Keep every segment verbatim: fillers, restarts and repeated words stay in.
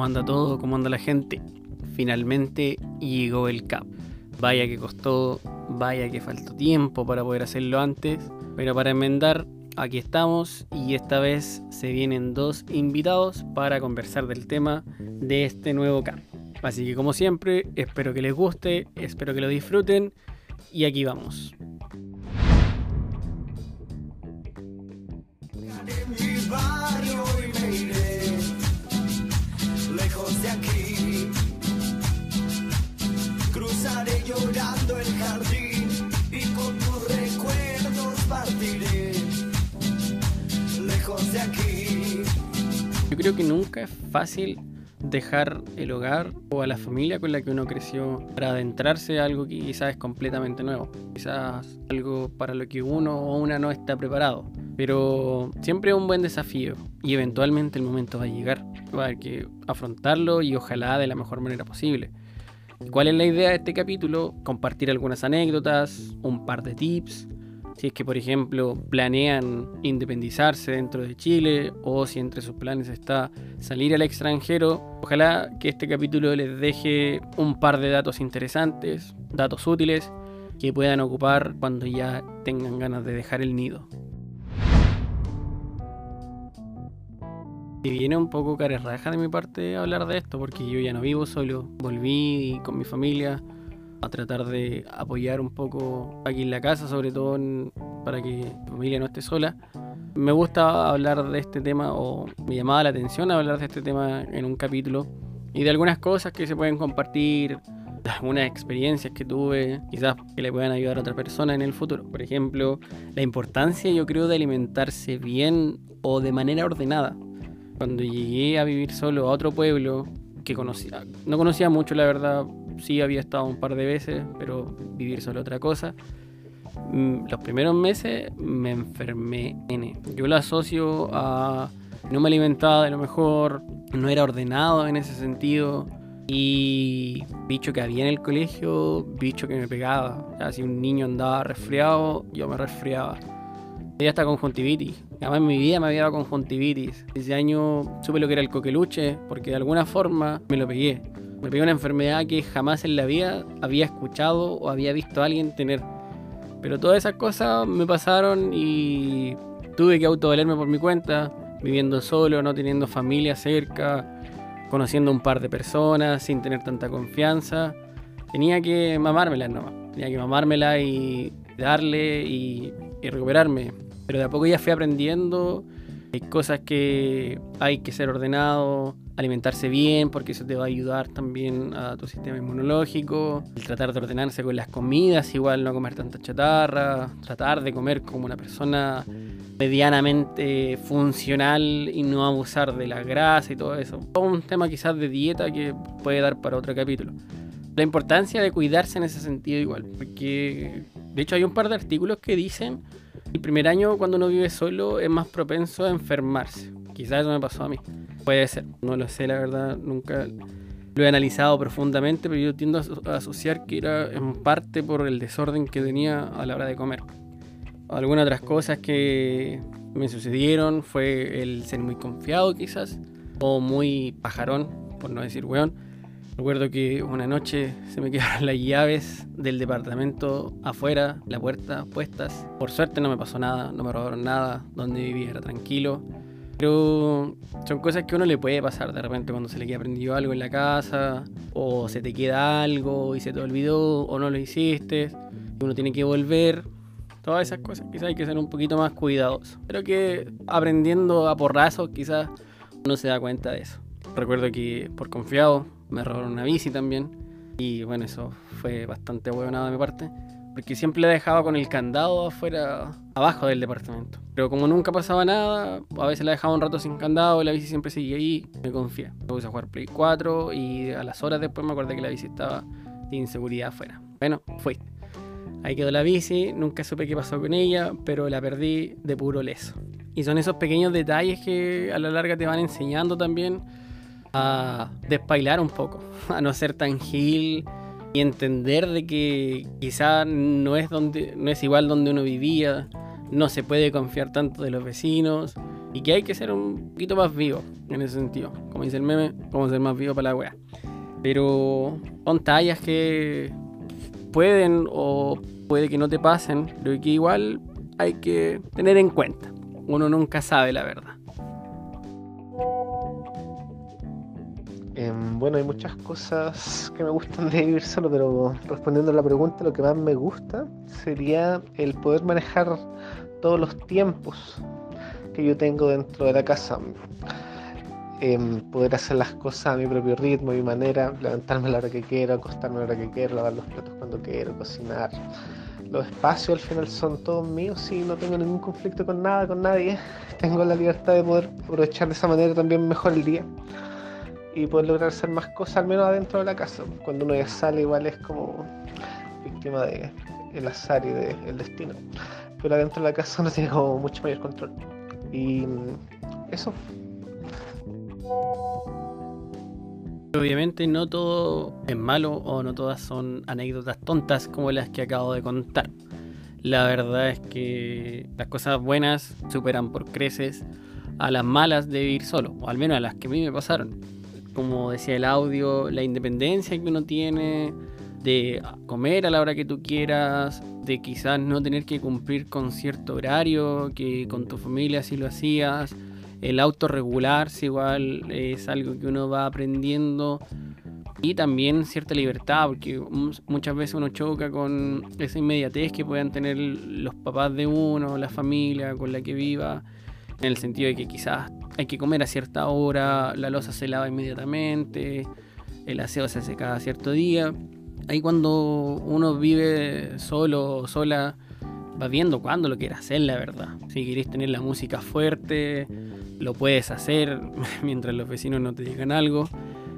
¿Cómo anda todo? ¿Cómo anda la gente? Finalmente llegó el C A P. Vaya que costó, vaya que faltó tiempo para poder hacerlo antes, pero para enmendar, aquí estamos y esta vez se vienen dos invitados para conversar del tema de este nuevo C A P. Así que como siempre, espero que les guste, espero que lo disfruten y aquí vamos. Lejos de aquí, cruzaré llorando el jardín y con tus recuerdos partiré. Lejos de aquí. Yo creo que nunca es fácil dejar el hogar o a la familia con la que uno creció para adentrarse a algo que quizás es completamente nuevo, quizás algo para lo que uno o una no está preparado, pero siempre es un buen desafío y eventualmente el momento va a llegar, va a haber que afrontarlo y ojalá de la mejor manera posible. ¿Cuál es la idea de este capítulo? Compartir algunas anécdotas, un par de tips. Si es que, por ejemplo, planean independizarse dentro de Chile o si entre sus planes está salir al extranjero, ojalá que este capítulo les deje un par de datos interesantes, datos útiles que puedan ocupar cuando ya tengan ganas de dejar el nido. Y viene un poco carerraja de mi parte hablar de esto porque yo ya no vivo solo, volví con mi familia a tratar de apoyar un poco aquí en la casa, sobre todo en, para que mi familia no esté sola. Me gusta hablar de este tema, o me llamaba la atención hablar de este tema en un capítulo y de algunas cosas que se pueden compartir, de algunas experiencias que tuve, quizás que le puedan ayudar a otra persona en el futuro. Por ejemplo, la importancia, yo creo, de alimentarse bien o de manera ordenada. Cuando llegué a vivir solo a otro pueblo que conocía, no conocía mucho, la verdad. Sí había estado un par de veces, pero vivir solo otra cosa. Los primeros meses me enfermé. Yo lo asocio a no me alimentaba de lo mejor, no era ordenado en ese sentido. Y bicho que había en el colegio, bicho que me pegaba. O sea, si un niño andaba resfriado, yo me resfriaba. Tenía hasta conjuntivitis. Además en mi vida me había dado conjuntivitis. Ese año supe lo que era el coqueluche, porque de alguna forma me lo pegué. Me pegué una enfermedad que jamás en la vida había escuchado o había visto a alguien tener. Pero todas esas cosas me pasaron y tuve que autovalerme por mi cuenta, viviendo solo, no teniendo familia cerca, conociendo un par de personas sin tener tanta confianza. Tenía que mamármela nomás. Tenía que mamármela y darle y, y recuperarme. Pero de a poco ya fui aprendiendo. Hay cosas que hay que ser ordenado, alimentarse bien, porque eso te va a ayudar también a tu sistema inmunológico. El tratar de ordenarse con las comidas, igual no comer tanta chatarra, tratar de comer como una persona medianamente funcional y no abusar de la grasa y todo eso. Un tema quizás de dieta que puede dar para otro capítulo. La importancia de cuidarse en ese sentido igual, porque de hecho hay un par de artículos que dicen el primer año cuando uno vive solo es más propenso a enfermarse. Quizás eso me pasó a mí. Puede ser, no lo sé, la verdad, nunca lo he analizado profundamente, pero yo tiendo a asociar que era en parte por el desorden que tenía a la hora de comer. Algunas otras cosas que me sucedieron fue el ser muy confiado quizás, o muy pajarón, por no decir weón. Recuerdo que una noche se me quedaron las llaves del departamento afuera, la puerta puestas. Por suerte no me pasó nada, no me robaron nada, donde vivía era tranquilo. Pero son cosas que a uno le puede pasar de repente cuando se le queda prendido algo en la casa, o se te queda algo y se te olvidó, o no lo hiciste, y uno tiene que volver. Todas esas cosas quizás hay que ser un poquito más cuidadosos. Pero que aprendiendo a porrazos quizás uno se da cuenta de eso. Recuerdo que por confiado me robaron una bici también. Y bueno, eso fue bastante huevonado de mi parte, porque siempre la dejaba con el candado afuera, abajo del departamento. Pero como nunca pasaba nada, a veces la dejaba un rato sin candado, la bici siempre seguía ahí, me confié. Me puse a jugar Play cuatro y a las horas después me acordé que la bici estaba sin seguridad afuera. Bueno, fui. Ahí quedó la bici, nunca supe qué pasó con ella, pero la perdí de puro leso. Y son esos pequeños detalles que a la larga te van enseñando también a despailar un poco, a no ser tan gil y entender de que quizá no es, donde, no es igual donde uno vivía, no se puede confiar tanto de los vecinos y que hay que ser un poquito más vivo en ese sentido. Como dice el meme, como ser más vivo para la wea. Pero son tallas que pueden o puede que no te pasen, pero que igual hay que tener en cuenta. Uno nunca sabe la verdad. Eh, bueno, hay muchas cosas que me gustan de vivir solo, pero respondiendo a la pregunta, lo que más me gusta sería el poder manejar todos los tiempos que yo tengo dentro de la casa. Eh, poder hacer las cosas a mi propio ritmo, a mi manera, levantarme a la hora que quiero, acostarme a la hora que quiero, lavar los platos cuando quiero, cocinar. Los espacios al final son todos míos y no tengo ningún conflicto con nada, con nadie. Tengo la libertad de poder aprovechar de esa manera también mejor el día y poder lograr hacer más cosas, al menos adentro de la casa. Cuando uno ya sale igual es como víctima de el azar y del destino, pero adentro de la casa uno tiene como mucho mayor control. Y eso. Obviamente no todo es malo o no todas son anécdotas tontas como las que acabo de contar. La verdad es que las cosas buenas superan por creces a las malas de vivir solo, o al menos a las que a mí me pasaron. Como decía el audio, la independencia que uno tiene de comer a la hora que tú quieras, de quizás no tener que cumplir con cierto horario que con tu familia sí lo hacías. El autorregularse igual es algo que uno va aprendiendo, y también cierta libertad, porque muchas veces uno choca con esa inmediatez que puedan tener los papás de uno, la familia con la que viva, en el sentido de que quizás hay que comer a cierta hora, la loza se lava inmediatamente, el aseo se hace cada cierto día. Ahí cuando uno vive solo o sola, vas viendo cuándo lo quieres hacer, la verdad. Si querés tener la música fuerte, lo puedes hacer mientras los vecinos no te digan algo.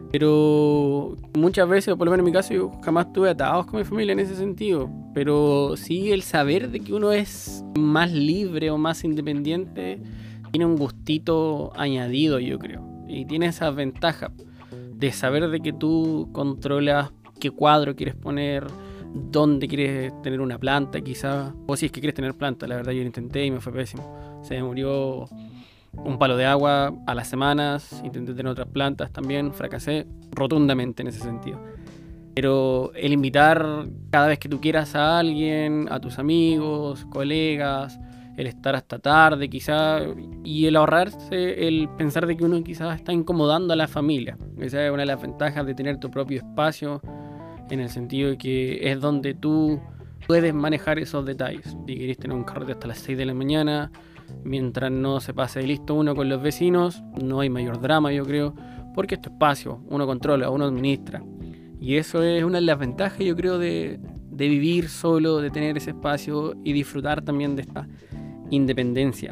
Pero muchas veces, o por lo menos en mi caso, yo jamás tuve atados con mi familia en ese sentido. Pero sí el saber de que uno es más libre o más independiente tiene un gustito añadido, yo creo. Y tiene esa ventaja de saber de que tú controlas qué cuadro quieres poner, dónde quieres tener una planta quizás, o si es que quieres tener planta. La verdad yo lo intenté y me fue pésimo. Se me murió un palo de agua a las semanas, intenté tener otras plantas también, fracasé rotundamente en ese sentido. Pero el invitar cada vez que tú quieras a alguien, a tus amigos, colegas, el estar hasta tarde quizás, y el ahorrarse el pensar de que uno quizás está incomodando a la familia. Esa es una de las ventajas de tener tu propio espacio, en el sentido de que es donde tú puedes manejar esos detalles. Si querés tener un carrete hasta las seis de la mañana, mientras no se pase de listo uno con los vecinos, no hay mayor drama, yo creo, porque es tu espacio, uno controla, uno administra. Y eso es una de las ventajas, yo creo, de, de vivir solo, de tener ese espacio y disfrutar también de esta independencia.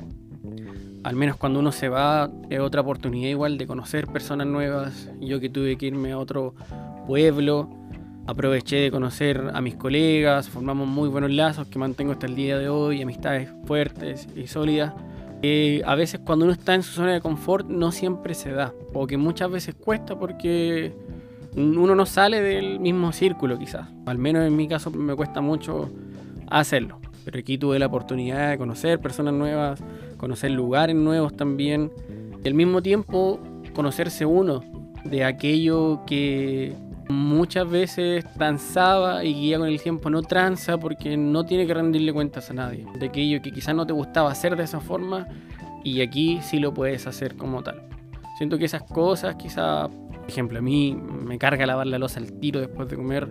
Al menos cuando uno se va, es otra oportunidad igual de conocer personas nuevas. Yo que tuve que irme a otro pueblo, aproveché de conocer a mis colegas, formamos muy buenos lazos que mantengo hasta el día de hoy, amistades fuertes y sólidas. Eh, a veces cuando uno está en su zona de confort no siempre se da, o que muchas veces cuesta porque uno no sale del mismo círculo quizás. Al menos en mi caso me cuesta mucho hacerlo, pero aquí tuve la oportunidad de conocer personas nuevas, conocer lugares nuevos también, y al mismo tiempo conocerse uno de aquello que muchas veces transaba y que ya con el tiempo no tranza porque no tiene que rendirle cuentas a nadie, de aquello que quizás no te gustaba hacer de esa forma y aquí sí lo puedes hacer como tal. Siento que esas cosas quizás, por ejemplo, a mí me carga lavar la loza al tiro después de comer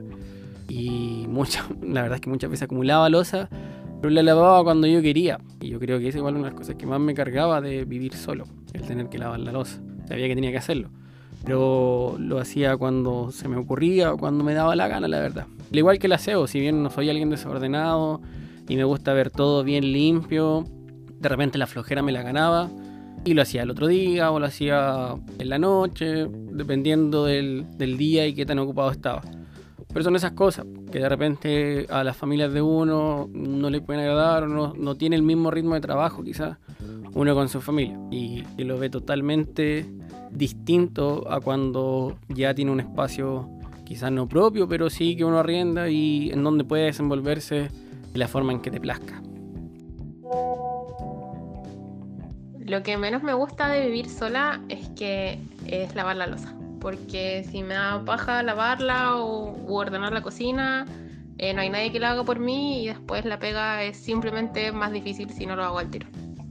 y mucha, la verdad es que muchas veces acumulaba loza, pero la lavaba cuando yo quería, y yo creo que esa es igual una de las cosas que más me cargaba de vivir solo, el tener que lavar la loza. Sabía que tenía que hacerlo, pero lo hacía cuando se me ocurría o cuando me daba la gana, la verdad. Al igual que el aseo, si bien no soy alguien desordenado y me gusta ver todo bien limpio, de repente la flojera me la ganaba y lo hacía el otro día o lo hacía en la noche, dependiendo del, del día y qué tan ocupado estaba. Pero son esas cosas que de repente a las familias de uno no le pueden agradar o no, no tiene el mismo ritmo de trabajo quizás uno con su familia, y, y lo ve totalmente distinto a cuando ya tiene un espacio quizás no propio, pero sí que uno arrienda y en donde puede desenvolverse de la forma en que te plazca. Lo que menos me gusta de vivir sola es que es lavar la loza. Porque si me da paja lavarla o u ordenar la cocina, eh, no hay nadie que la haga por mí y después la pega es simplemente más difícil si no lo hago al tiro.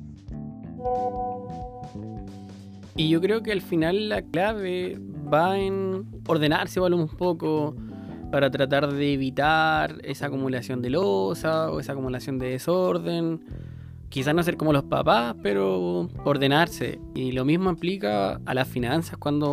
Y yo creo que al final la clave va en ordenarse igual un poco para tratar de evitar esa acumulación de losa o esa acumulación de desorden. Quizás no ser como los papás, pero ordenarse. Y lo mismo aplica a las finanzas cuando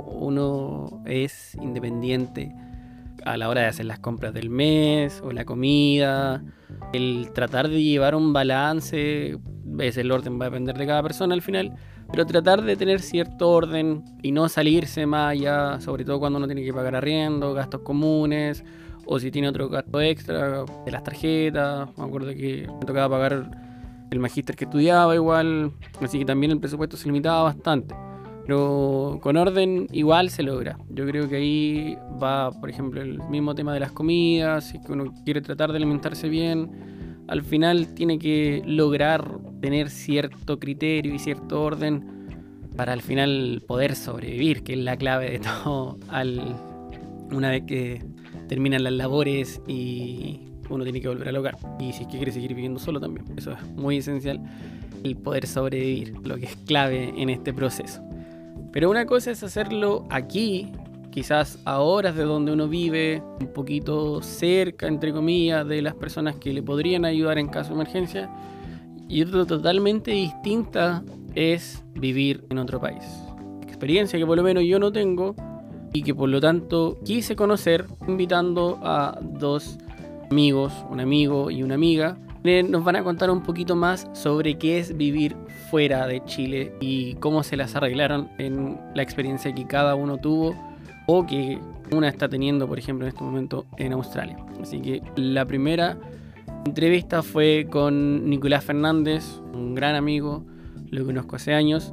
uno es independiente. A la hora de hacer las compras del mes o la comida. El tratar de llevar un balance, ese el orden va a depender de cada persona al final. Pero tratar de tener cierto orden y no salirse más allá, sobre todo cuando uno tiene que pagar arriendo, gastos comunes, o si tiene otro gasto extra, de las tarjetas. Me acuerdo que me tocaba pagar el magíster que estudiaba igual, así que también el presupuesto se limitaba bastante. Pero con orden igual se logra. Yo creo que ahí va, por ejemplo, el mismo tema de las comidas, si es que uno quiere tratar de alimentarse bien, al final tiene que lograr tener cierto criterio y cierto orden para al final poder sobrevivir, que es la clave de todo al, una vez que terminan las labores y uno tiene que volver al hogar. Y si es que quiere seguir viviendo solo también, eso es muy esencial, el poder sobrevivir, lo que es clave en este proceso. Pero una cosa es hacerlo aquí, quizás a horas de donde uno vive, un poquito cerca, entre comillas, de las personas que le podrían ayudar en caso de emergencia. Y otra totalmente distinta es vivir en otro país. Experiencia que por lo menos yo no tengo y que por lo tanto quise conocer invitando a dos amigos, un amigo y una amiga. Nos van a contar un poquito más sobre qué es vivir fuera de Chile y cómo se las arreglaron en la experiencia que cada uno tuvo o que una está teniendo, por ejemplo, en este momento en Australia. Así que la primera entrevista fue con Nicolás Fernández, un gran amigo, lo conozco hace años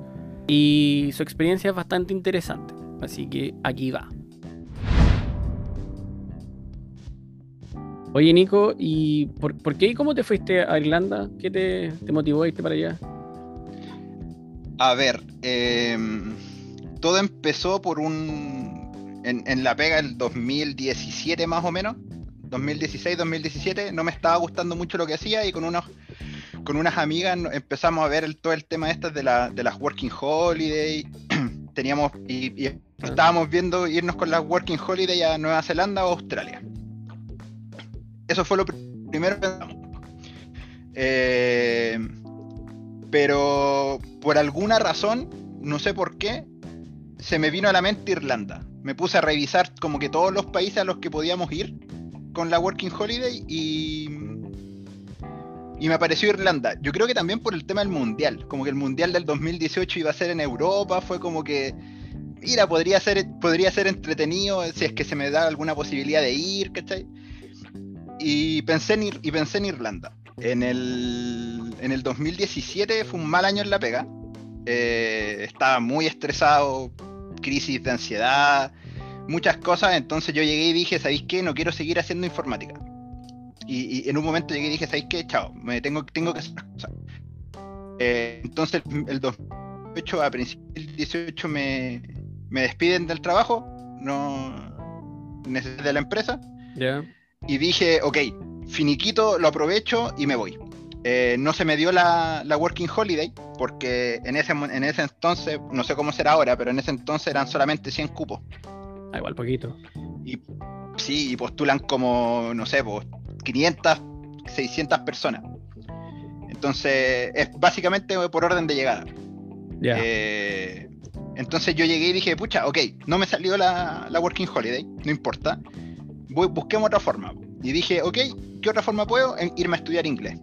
y su experiencia es bastante interesante. Así que aquí va. Oye, Nico, ¿y por, por qué y cómo te fuiste a Irlanda? ¿Qué te, te motivó a irte para allá? A ver, eh, todo empezó por un... En, en la pega el dos mil diecisiete más o menos, dos mil dieciséis, dos mil diecisiete, no me estaba gustando mucho lo que hacía y con unos con unas amigas empezamos a ver el, todo el tema este de, la, de las Working Holiday. Teníamos y, y estábamos viendo irnos con las Working Holiday a Nueva Zelanda o Australia. Eso fue lo primero que pensamos. Eh, pero por alguna razón, no sé por qué, se me vino a la mente Irlanda. Me puse a revisar como que todos los países a los que podíamos ir con la Working Holiday y, y me apareció Irlanda. Yo creo que también por el tema del Mundial. Como que el Mundial del dos mil dieciocho iba a ser en Europa, fue como que, mira, podría ser, podría ser entretenido si es que se me da alguna posibilidad de ir, ¿cachai? Y pensé en, y pensé en Irlanda. En el, en el dos mil diecisiete fue un mal año en la pega. Eh, estaba muy estresado, crisis de ansiedad, muchas cosas. Entonces yo llegué y dije, ¿sabéis qué? No quiero seguir haciendo informática. Y, y en un momento llegué y dije, ¿sabéis qué? Chao, me tengo, tengo que hacer las cosas. Eh, entonces el dos mil dieciocho, a principios del dieciocho me, me despiden del trabajo, no necesito de la empresa. Ya. Yeah. Y dije, ok, finiquito, lo aprovecho y me voy. Eh, no se me dio la, la Working Holiday, porque en ese, en ese entonces, no sé cómo será ahora, pero en ese entonces eran solamente cien cupos. Ah, igual poquito. Y sí, y postulan como, no sé, pues, quinientas, seiscientas personas. Entonces, es básicamente por orden de llegada. Ya. Yeah. Eh, entonces yo llegué y dije, pucha, ok, no me salió la, la Working Holiday, no importa. Voy, busquemos otra forma. Y dije, ok, ¿qué otra forma puedo? En irme a estudiar inglés.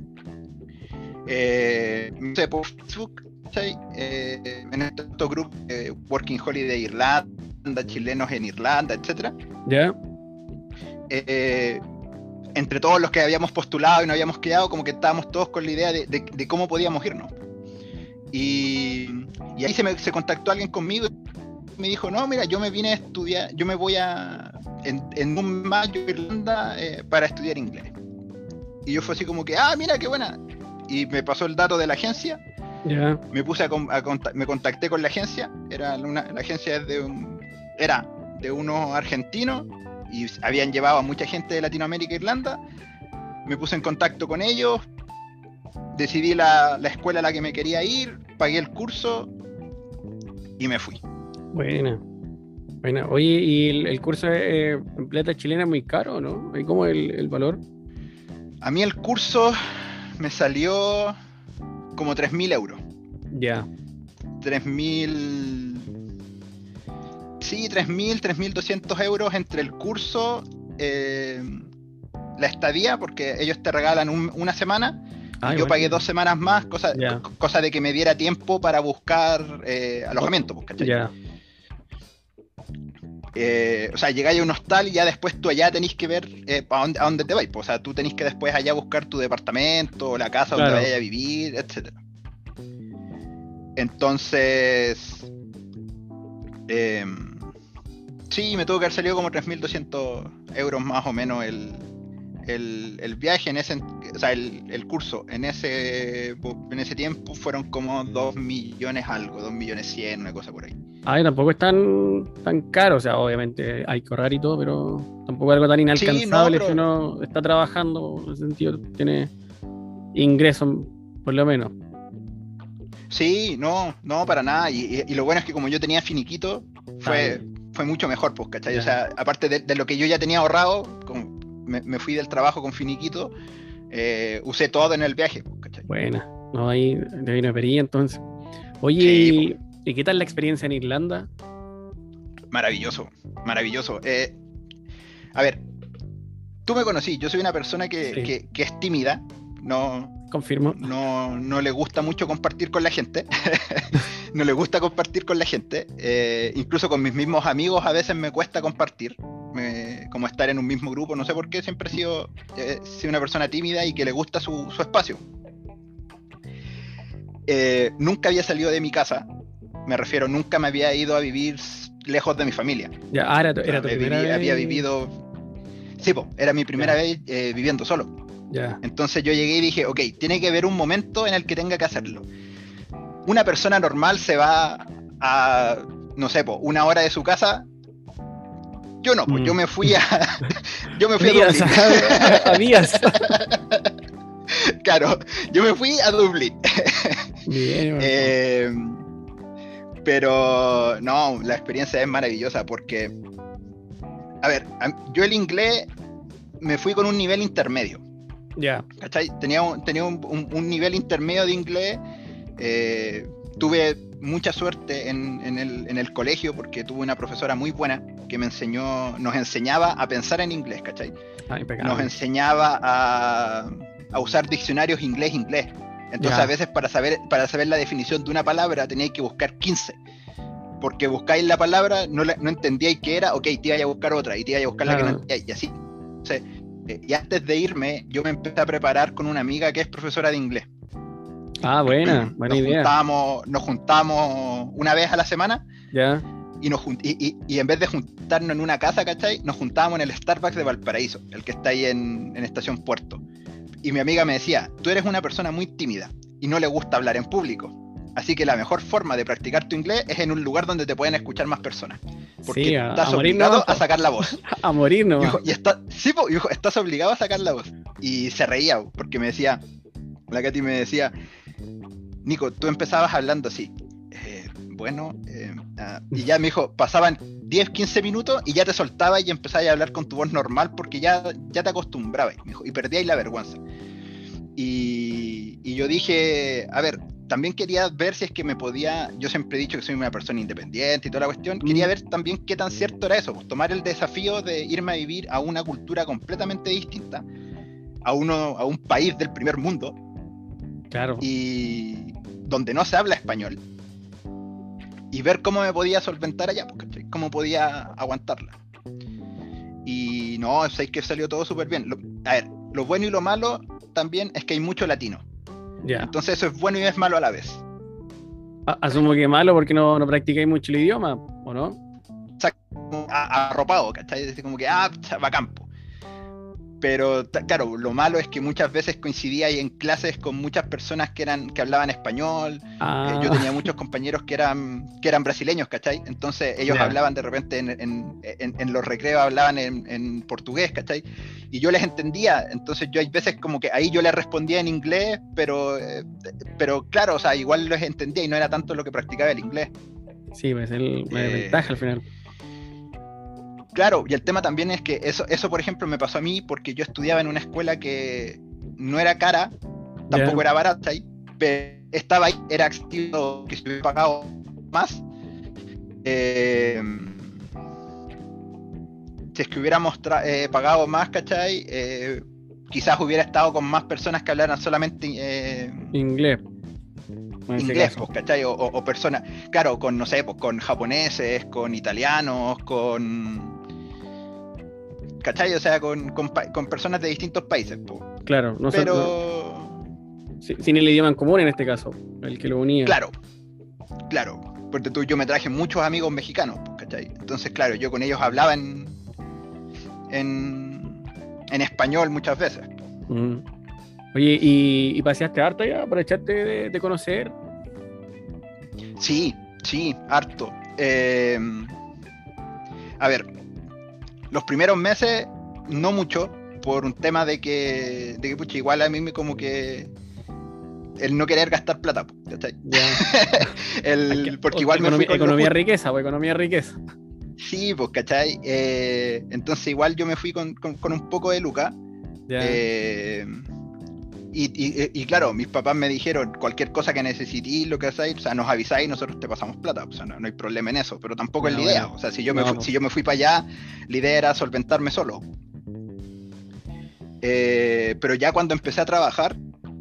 Eh, no sé, por Facebook, ¿sí? eh, en estos grupos de Working Holiday Irlanda, chilenos en Irlanda, etcétera. Ya. Yeah. Eh, entre todos los que habíamos postulado y nos habíamos quedado, como que estábamos todos con la idea de, de, de cómo podíamos irnos. Y, y ahí se, me, se contactó alguien conmigo y me dijo, no, mira, yo me vine a estudiar, yo me voy a... En, en un mayo a Irlanda eh, para estudiar inglés. Y yo fue así como que, ah, mira, qué buena. Y me pasó el dato de la agencia Ya. Me puse a, con- a conta- me contacté con la agencia, era una, la agencia es de un, era de unos argentinos y habían llevado a mucha gente de Latinoamérica e Irlanda. Me puse en contacto con ellos, decidí la, la escuela a la que me quería ir, pagué el curso y me fui. Buena. Buena. Oye, ¿y el, el curso eh, en plata chilena es muy caro, no? ¿Y cómo es el, el valor? A mí el curso me salió como tres mil euros. Ya. tres mil... Sí, tres mil, tres mil doscientos euros entre el curso, eh, la estadía, porque ellos te regalan un- una semana, y Ah, yo igual. pagué dos semanas más, cosa, Ya. co- cosa de que me diera tiempo para buscar eh, alojamiento, pues, ¿cachai? Ya. Eh, o sea, llegáis a un hostal y ya después tú allá tenéis que ver eh, pa dónde, a dónde te vais, pues. O sea, tú tenéis que después allá buscar tu departamento, la casa donde Claro. vayas a vivir, etcétera. Entonces, eh, sí, me tuvo que haber salido como tres mil doscientos euros más o menos el, el, el viaje en ese, o sea, el, el curso en ese, en ese tiempo fueron como dos millones algo, dos millones cien, una cosa por ahí. Ah, y tampoco es tan, tan caro, o sea, obviamente hay que ahorrar y todo, pero tampoco es algo tan inalcanzable pero- si uno está trabajando, en ese sentido tiene ingresos, por lo menos. Sí, no, no, para nada. Y, y- y lo bueno es que como yo tenía finiquito, fue, fue mucho mejor, pues, ¿cachai? Ya. O sea, aparte de, de lo que yo ya tenía ahorrado, como me, me fui del trabajo con finiquito, eh, usé todo en el viaje, pues, ¿cachai? Buena, no, ahí te vino pería entonces. Oye, Sí, ¿y, ¿y qué tal la experiencia en Irlanda? Maravilloso, maravilloso. Eh, a ver, tú me conocí, yo soy una persona que, Sí. que- que es tímida, no, Confirmo. no, no le gusta mucho compartir con la gente, no le gusta compartir con la gente, eh, incluso con mis mismos amigos a veces me cuesta compartir, me- como estar en un mismo grupo, no sé por qué, siempre he sido, eh, sido una persona tímida y que le gusta su, su espacio. Eh, nunca había salido de mi casa, me refiero, nunca me había ido a vivir s- lejos de mi familia. Ya, ah, era tu, O sea, era tu he primera vivi- vez. había vivido, sí, po, era mi primera Ya. vez eh, viviendo solo. Ya, Entonces yo llegué y dije, ok, tiene que haber un momento en el que tenga que hacerlo. Una persona normal se va a, no sé, po, una hora de su casa. Yo no, pues Mm. yo me fui a. yo me fui días, a Dublín. a, a días. Claro, yo me fui a Dublín. Bien, Eh, pero no, la experiencia es maravillosa porque, a ver, a- yo el inglés me fui con un nivel intermedio. ya, ¿Cachai? Tenía un, tenía un, un- un nivel intermedio de inglés. eh, tuve mucha suerte en, en el, en el colegio porque tuve una profesora muy buena que me enseñó, nos enseñaba a pensar en inglés, ¿cachai? ah, impecable. Nos enseñaba a, a usar diccionarios inglés-inglés. Entonces Ya. a veces para saber, para saber la definición de una palabra teníais que buscar quince. Porque buscáis la palabra, no, la- no entendíais qué era, ok, te ibais a buscar otra, y te ibais a buscar la que Claro. no entendíais, y así. Entonces, eh, y antes de irme, yo me empecé a preparar con una amiga que es profesora de inglés. Ah, buena, buena nos idea. juntábamos, nos juntábamos una vez a la semana Ya, y, nos jun- y, y- y en vez de juntarnos en una casa, ¿cachai? Nos juntábamos en el Starbucks de Valparaíso, el que está ahí en, en Estación Puerto. Y mi amiga me decía, tú eres una persona muy tímida y no le gusta hablar en público. Así que la mejor forma de practicar tu inglés es en un lugar donde te pueden escuchar más personas. Porque sí, a, estás a morir obligado nomás, a po. sacar la voz. A morir Y nomás. dijo, y está, sí, po, y dijo, estás obligado a sacar la voz. Y se reía, porque me decía, la Katy me decía, Nico, tú empezabas hablando así. eh, bueno, eh, ah, y ya me dijo, pasaban diez, quince minutos y ya te soltabas y empezabas a hablar con tu voz normal porque ya, ya te acostumbrabas, me dijo, y perdíais la vergüenza. Y, y yo dije, a ver, también quería ver si es que me podía, yo siempre he dicho que soy una persona independiente y toda la cuestión, quería Mm. ver también qué tan cierto era eso, pues, tomar el desafío de irme a vivir a una cultura completamente distinta, a, uno, a un país del primer mundo, Claro. y donde no se habla español, y ver cómo me podía solventar allá, pues, ¿cachai? Cómo podía aguantarla. Y no, sé que salió todo súper bien. Lo- a ver, lo bueno y lo malo también es que hay mucho latino. Ya. Entonces eso es bueno y es malo a la vez. A- Asumo que malo porque no, no practicáis mucho el idioma, ¿o no? Como a- arropado, ¿cachai? Así como que, ah, va campo. Pero ta- claro, lo malo es que muchas veces coincidía ahí en clases con muchas personas que eran que hablaban español. Ah, Eh, yo tenía muchos compañeros que eran que eran brasileños, ¿cachai? Entonces ellos Ya. hablaban de repente en, en- en- en los recreos, hablaban en, en portugués, ¿cachai? Y yo les entendía. Entonces yo hay veces como que ahí yo les respondía en inglés, pero, eh, pero claro, o sea, igual los entendía y no era tanto lo que practicaba el inglés. sí, pues el, la Eh, desventaja al final. Claro, y el tema también es que eso, eso, por ejemplo, me pasó a mí porque yo estudiaba en una escuela que no era cara, tampoco Ya. era barata, ahí, pero estaba ahí, era accesible, que se hubiera pagado más. eh, si es que hubiéramos tra- eh, pagado más, ¿cachai? Eh, quizás hubiera estado con más personas que hablaran solamente eh, Inglés. En ese inglés, caso. pues, ¿cachai? O, o- o personas, claro, con, no sé, pues, con japoneses, con italianos, con... ¿Cachai? O sea, con, con, pa- con personas de distintos países, pues. Claro, no, son- no- Pero... si- sin el idioma en común en este caso, el que lo unía. Claro, claro. Porque tú, yo me traje muchos amigos mexicanos, pues, ¿cachai? Entonces, claro, yo con ellos hablaba en, en, en español muchas veces. Mm. Oye, ¿y, y paseaste harto ya? ¿Aprovechaste de, de conocer? Sí, sí, harto. Eh, a ver, los primeros meses, no mucho, por un tema de que, de que pucha, igual a mí me como que el no querer gastar plata, pues, ¿cachai? Ya. El, porque igual me economía, fui con lo economía justo. riqueza, pues economía riqueza. Sí, pues, ¿cachai? Eh, entonces igual yo me fui con, con, con un poco de lucas. Ya. Eh, y, y, y claro, mis papás me dijeron, cualquier cosa que necesitéis, lo que hacéis, o sea, nos avisáis y nosotros te pasamos plata, o sea, no, no hay problema en eso, pero tampoco Ya, es la idea, bueno. o sea, si yo, No, me fui, pues. si yo me fui para allá, la idea era solventarme solo. Eh, pero ya cuando empecé a trabajar,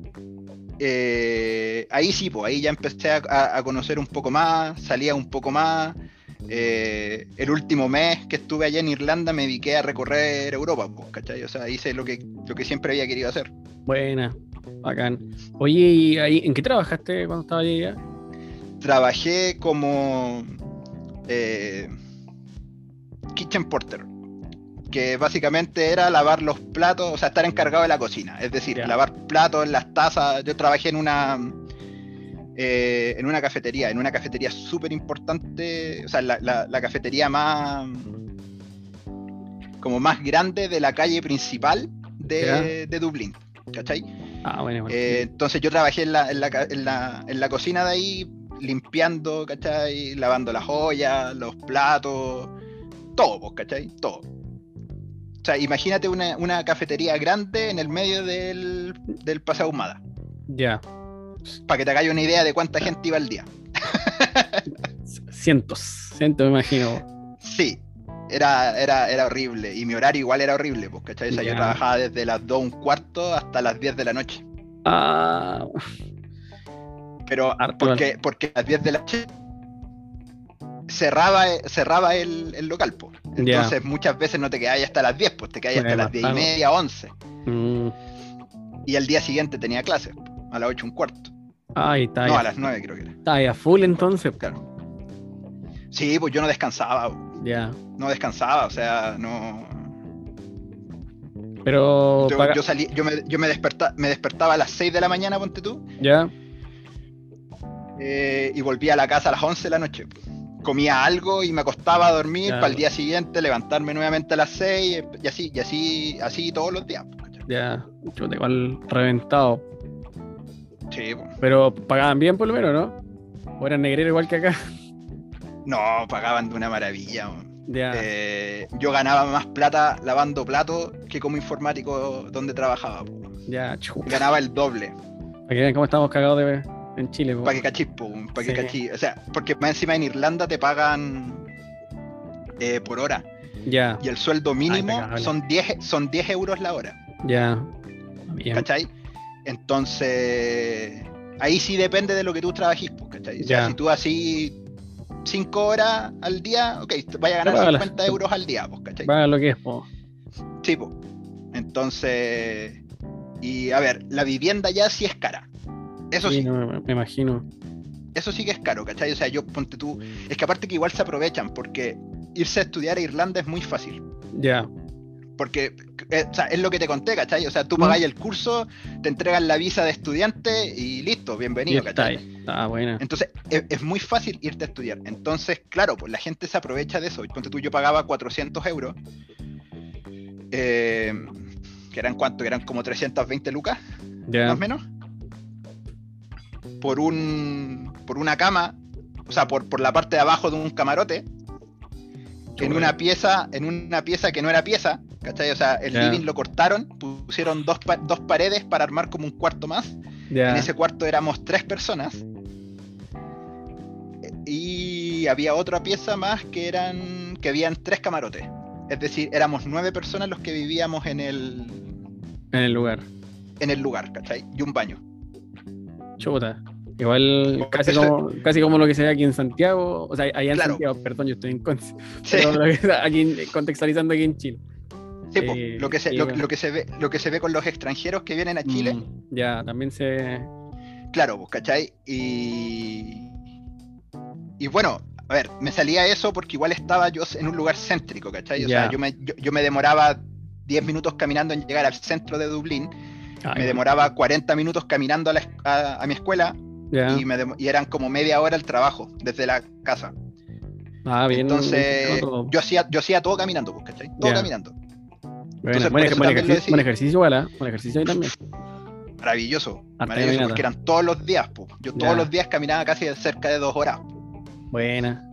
eh, ahí sí, pues ahí ya empecé a, a- a conocer un poco más, salía un poco más. Eh, el último mes que estuve allá en Irlanda me dediqué a recorrer Europa, pues, ¿cachai? O sea, hice lo que, lo que siempre había querido hacer. Buena, bacán. Oye, ¿y ahí, en qué trabajaste cuando estabas allá ya? Trabajé como eh, kitchen porter, que básicamente era lavar los platos, o sea, estar encargado de la cocina, es decir, Ya. lavar platos, las tazas. Yo trabajé en una eh, en una cafetería, en una cafetería súper importante, o sea, la, la- la cafetería más como más grande de la calle principal de, de Dublín, ¿cachai? Ah, bueno, bueno. Eh, entonces yo trabajé en la, en, la, ca- en, la, en la cocina de ahí, limpiando, ¿cachai? Lavando las ollas, los platos, todo, pues, ¿cachai? Todo. O sea, imagínate una, una cafetería grande en el medio del, del Paseo Ahumada, Ya. para que te hagáis una idea de cuánta gente iba al día. Cientos, cientos me imagino. Sí, era, era, era horrible, y mi horario igual era horrible, pues, ¿cachai? O sea, Ya. yo trabajaba desde las dos un cuarto hasta las diez de la noche. Ah, Pero Harto, porque, porque a las diez de la noche cerraba, cerraba el, el local, pues. Ya. Entonces muchas veces no te quedáis hasta las diez, pues te quedáis Bueno, hasta las más diez y tarde. media, once. mm, Y al día siguiente tenía clases, po, a las ocho un cuarto. ay, está No, ya, a las nueve creo que era. está ya full entonces. Claro. Sí, pues yo no descansaba, po. Ya. No descansaba, o sea, no. Pero Yo, paga- yo salí, yo me, yo me, desperta, me despertaba a las seis de la mañana, ponte tú, ya. eh, y volvía a la casa a las once de la noche. Comía algo y me acostaba a dormir Ya. para el día siguiente levantarme nuevamente a las seis y así, y así, así todos los días. po, ¿cachai? Ya. Chuta, igual reventado. Sí, po. Pero pagaban bien por lo menos, ¿no? O eran negreros igual que acá. No, pagaban de una maravilla. po. Ya. Eh, yo ganaba más plata lavando platos que como informático donde trabajaba. po. Ya, chuta. Ganaba el doble. Para que vean cómo estamos cagados de en Chile, po. Para que cachis, para que Sí. cachis. O sea, porque más encima en Irlanda te pagan eh, por hora. Ya, Y el sueldo mínimo impecable. son diez, son diez euros la hora. ya. Bien. ¿Cachai? Entonces, ahí sí depende de lo que tú trabajes, pues, ¿cachai? O sea, Ya. si tú así cinco horas al día, ok, vaya a ganar Págala. cincuenta euros al día, pues, ¿cachai? Paga lo que es, po. Sí, pues. Entonces, y a ver, la vivienda ya sí es cara. Eso Sí, sí, no, me, me imagino. eso sí que es caro, ¿cachai? O sea, yo ponte tú, es que aparte que igual se aprovechan, porque irse a estudiar a Irlanda es muy fácil. Ya. Porque eh, o sea, es lo que te conté, ¿cachai? O sea, tú ¿Mm? pagáis el curso, te entregan la visa de estudiante y listo, Y bienvenido, está ¿cachai? ahí. Ah, buena. Entonces, es, es muy fácil irte a estudiar. Entonces, claro, pues la gente se aprovecha de eso. Ponte tú, yo pagaba cuatrocientos euros, eh, que eran cuánto, que eran como trescientas veinte lucas, Ya. más o menos, por un por una cama, o sea, por, por la parte de abajo de un camarote, en Chuta. una pieza, en una pieza que no era pieza, ¿cachai? O sea, el Ya. living lo cortaron, pusieron dos, pa- dos paredes para armar como un cuarto más. Ya. En ese cuarto éramos tres personas. Y había otra pieza más que eran. Que habían tres camarotes. Es decir, éramos nueve personas los que vivíamos en el. En el lugar. En el lugar, ¿cachai? Y un baño. Chuta. Igual casi Eso- como, casi como lo que se ve aquí en Santiago. O sea, allá en Claro. Santiago, perdón, yo estoy en Conce. Sí, Pero lo que está aquí en- contextualizando aquí en Chile. sí, po, eh, lo, que se, sí, lo, bueno. lo que se ve, lo que se ve con los extranjeros que vienen a Chile. Mm, ya, también se. Claro, pues, ¿cachai? Y. Y bueno, a ver, me salía eso porque igual estaba yo en un lugar céntrico, ¿cachai? O Ya. sea, yo me, yo, yo me demoraba diez minutos caminando en llegar al centro de Dublín, Ay, me demoraba cuarenta minutos caminando a, la, es- a, a mi escuela ya. y, me dem- y eran como media hora el trabajo desde la casa. Ah, bien. Entonces, bien, todo. yo hacía, yo hacía todo caminando, pues, ¿cachai? Todo Ya. caminando. Bueno, entonces, buen, por eso buen también lo ejercicio, decía. buen ejercicio igual, ¿ah? Buen ejercicio ahí también. Maravilloso, Harta maravilloso, caminata. porque eran todos los días, pues. Yo todos Ya. los días caminaba casi de cerca de dos horas. Buena.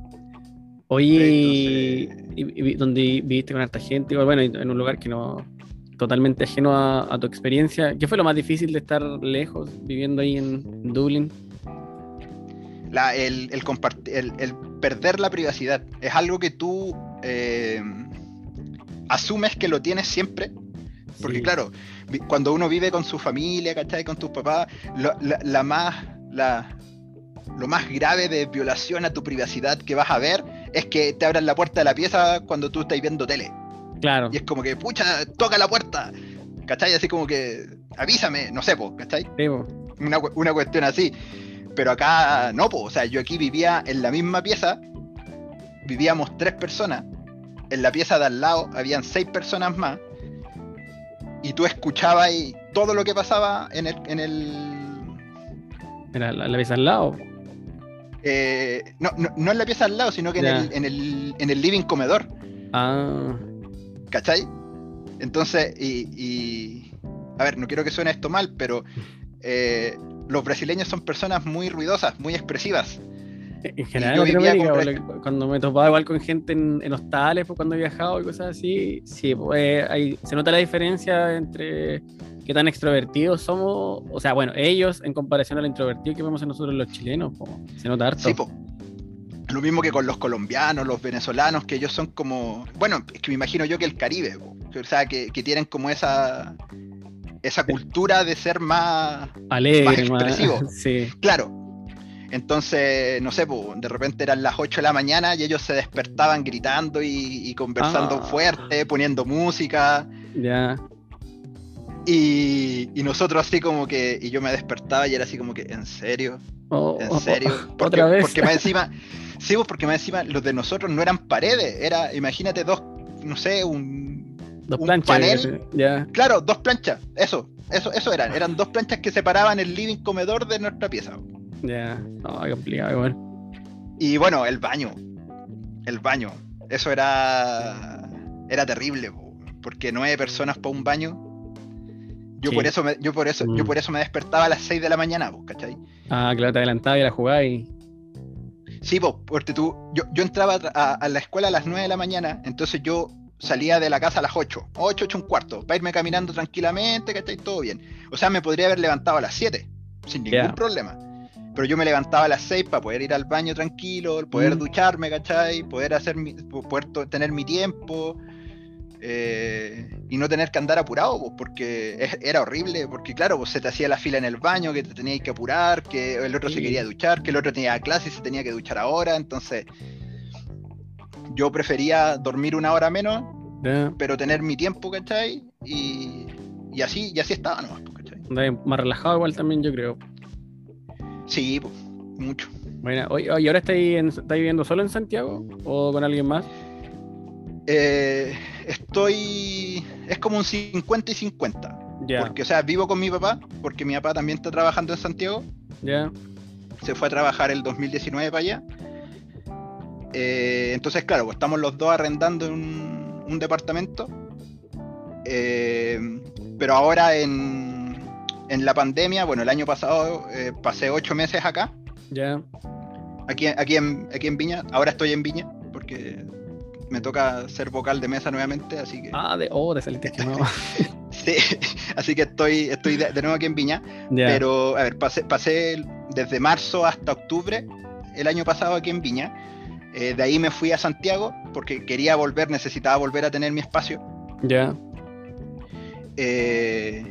Oye, Entonces- y, y- donde viviste con harta gente, igual, bueno, en un lugar que no totalmente ajeno a, a tu experiencia, ¿qué fue lo más difícil de estar lejos, viviendo ahí en Dublín? La, el, el, compart- el, el perder la privacidad es algo que tú eh, asumes que lo tienes siempre, porque Sí. claro, vi- cuando uno vive con su familia, ¿cachai? Con tus papás, lo, la, la más, la, lo más grave de violación a tu privacidad que vas a ver es que te abran la puerta de la pieza cuando tú estás viendo tele. Claro, Y es como que, pucha, toca la puerta, ¿cachai? Así como que, avísame, no sé, po, ¿cachai? sí, po. Una, cu- una cuestión así. Pero acá no, po. O sea, yo aquí vivía en la misma pieza, vivíamos tres personas, en la pieza de al lado habían seis personas más, y tú escuchabas ahí todo lo que pasaba en el... En el Era la, la pieza al lado. eh, no, no, no en la pieza al lado, sino que en Ya. el, en, el, en el living comedor, Ah, ¿cachai? Entonces, y, y- a ver, no quiero que suene esto mal, pero eh, los brasileños son personas muy ruidosas, muy expresivas. en general yo en vivía Latinoamérica, con o lo- cuando me topaba igual con gente en, en hostales, pues, cuando he viajado y cosas así, sí, pues, ahí se nota la diferencia entre qué tan extrovertidos somos, o sea, bueno, ellos en comparación al introvertido que vemos en nosotros los chilenos, pues, se nota harto. Sí, po. Lo mismo que con los colombianos, los venezolanos, que ellos son como, bueno, es que me imagino yo que el Caribe, po. O sea, que, que tienen como esa esa cultura de ser más, Alegre, más expresivo. sí. claro. Entonces, no sé, po, de repente eran las ocho de la mañana y ellos se despertaban gritando y, y conversando Ah. fuerte, poniendo música. Ya. Y, y nosotros así como que, y yo me despertaba y era así como que, ¿en serio? Oh, ¿En oh, serio? oh, Porque, otra vez. porque más encima, sí, pues, porque más encima los de nosotros no eran paredes, era, imagínate dos, no sé, un, Dos un planchas. panel. Ya. claro, dos planchas, eso, eso, eso eran, eran dos planchas que separaban el living comedor de nuestra pieza. Ya. No, qué complicado, igual. Y bueno, el baño, el baño, eso era, era terrible, po, porque nueve personas para un baño. Yo Sí. por eso me, yo por eso, yo Mm. por eso me despertaba a las seis de la mañana, po, ¿cachai? Ah, claro, te adelantaba y la jugaba y. Sí, pues, porque tú, yo, yo entraba a, a- a la escuela a las nueve de la mañana, entonces yo salía de la casa a las ocho, ocho, ocho un cuarto, para irme caminando tranquilamente, ¿cachai? Todo bien. O sea, me podría haber levantado a las siete, sin ningún Ya. problema. Pero yo me levantaba a las seis para poder ir al baño tranquilo, poder Mm. ducharme, ¿cachai? Poder hacer mi, poder to- tener mi tiempo. eh, y no tener que andar apurado, pues, porque es- era horrible, porque claro, pues se te hacía la fila en el baño, que te tenías que apurar, que el otro se Sí. quería duchar, que el otro tenía clase y se tenía que duchar ahora, entonces yo prefería dormir una hora menos, Ya. pero tener mi tiempo, ¿cachai? Y, y así, y así estaba nomás, pues, ¿cachai? Andaba más relajado, igual también, yo creo. Sí, pues, mucho. Bueno, oye, oye, ¿ahora estáis, en- estáis viviendo solo en Santiago o con alguien más? Eh, estoy... Es como un cincuenta y cincuenta. Ya, Porque, o sea, vivo con mi papá, porque mi papá también está trabajando en Santiago. ya, Se fue a trabajar el dos mil diecinueve para allá. Eh, entonces, claro, pues estamos los dos arrendando un, un departamento. Eh, pero ahora en, en la pandemia, bueno, el año pasado eh, pasé ocho meses acá, ya. aquí, aquí, en, aquí en Viña. Ahora estoy en Viña, porque me toca ser vocal de mesa nuevamente, así que... Ah, de, oh, te saliste quemado. Sí, así que estoy, estoy de, de nuevo aquí en Viña. Ya, Pero, a ver, pasé, pasé desde marzo hasta octubre el año pasado aquí en Viña. Eh, de ahí me fui a Santiago porque quería volver, necesitaba volver a tener mi espacio. ya, Eh,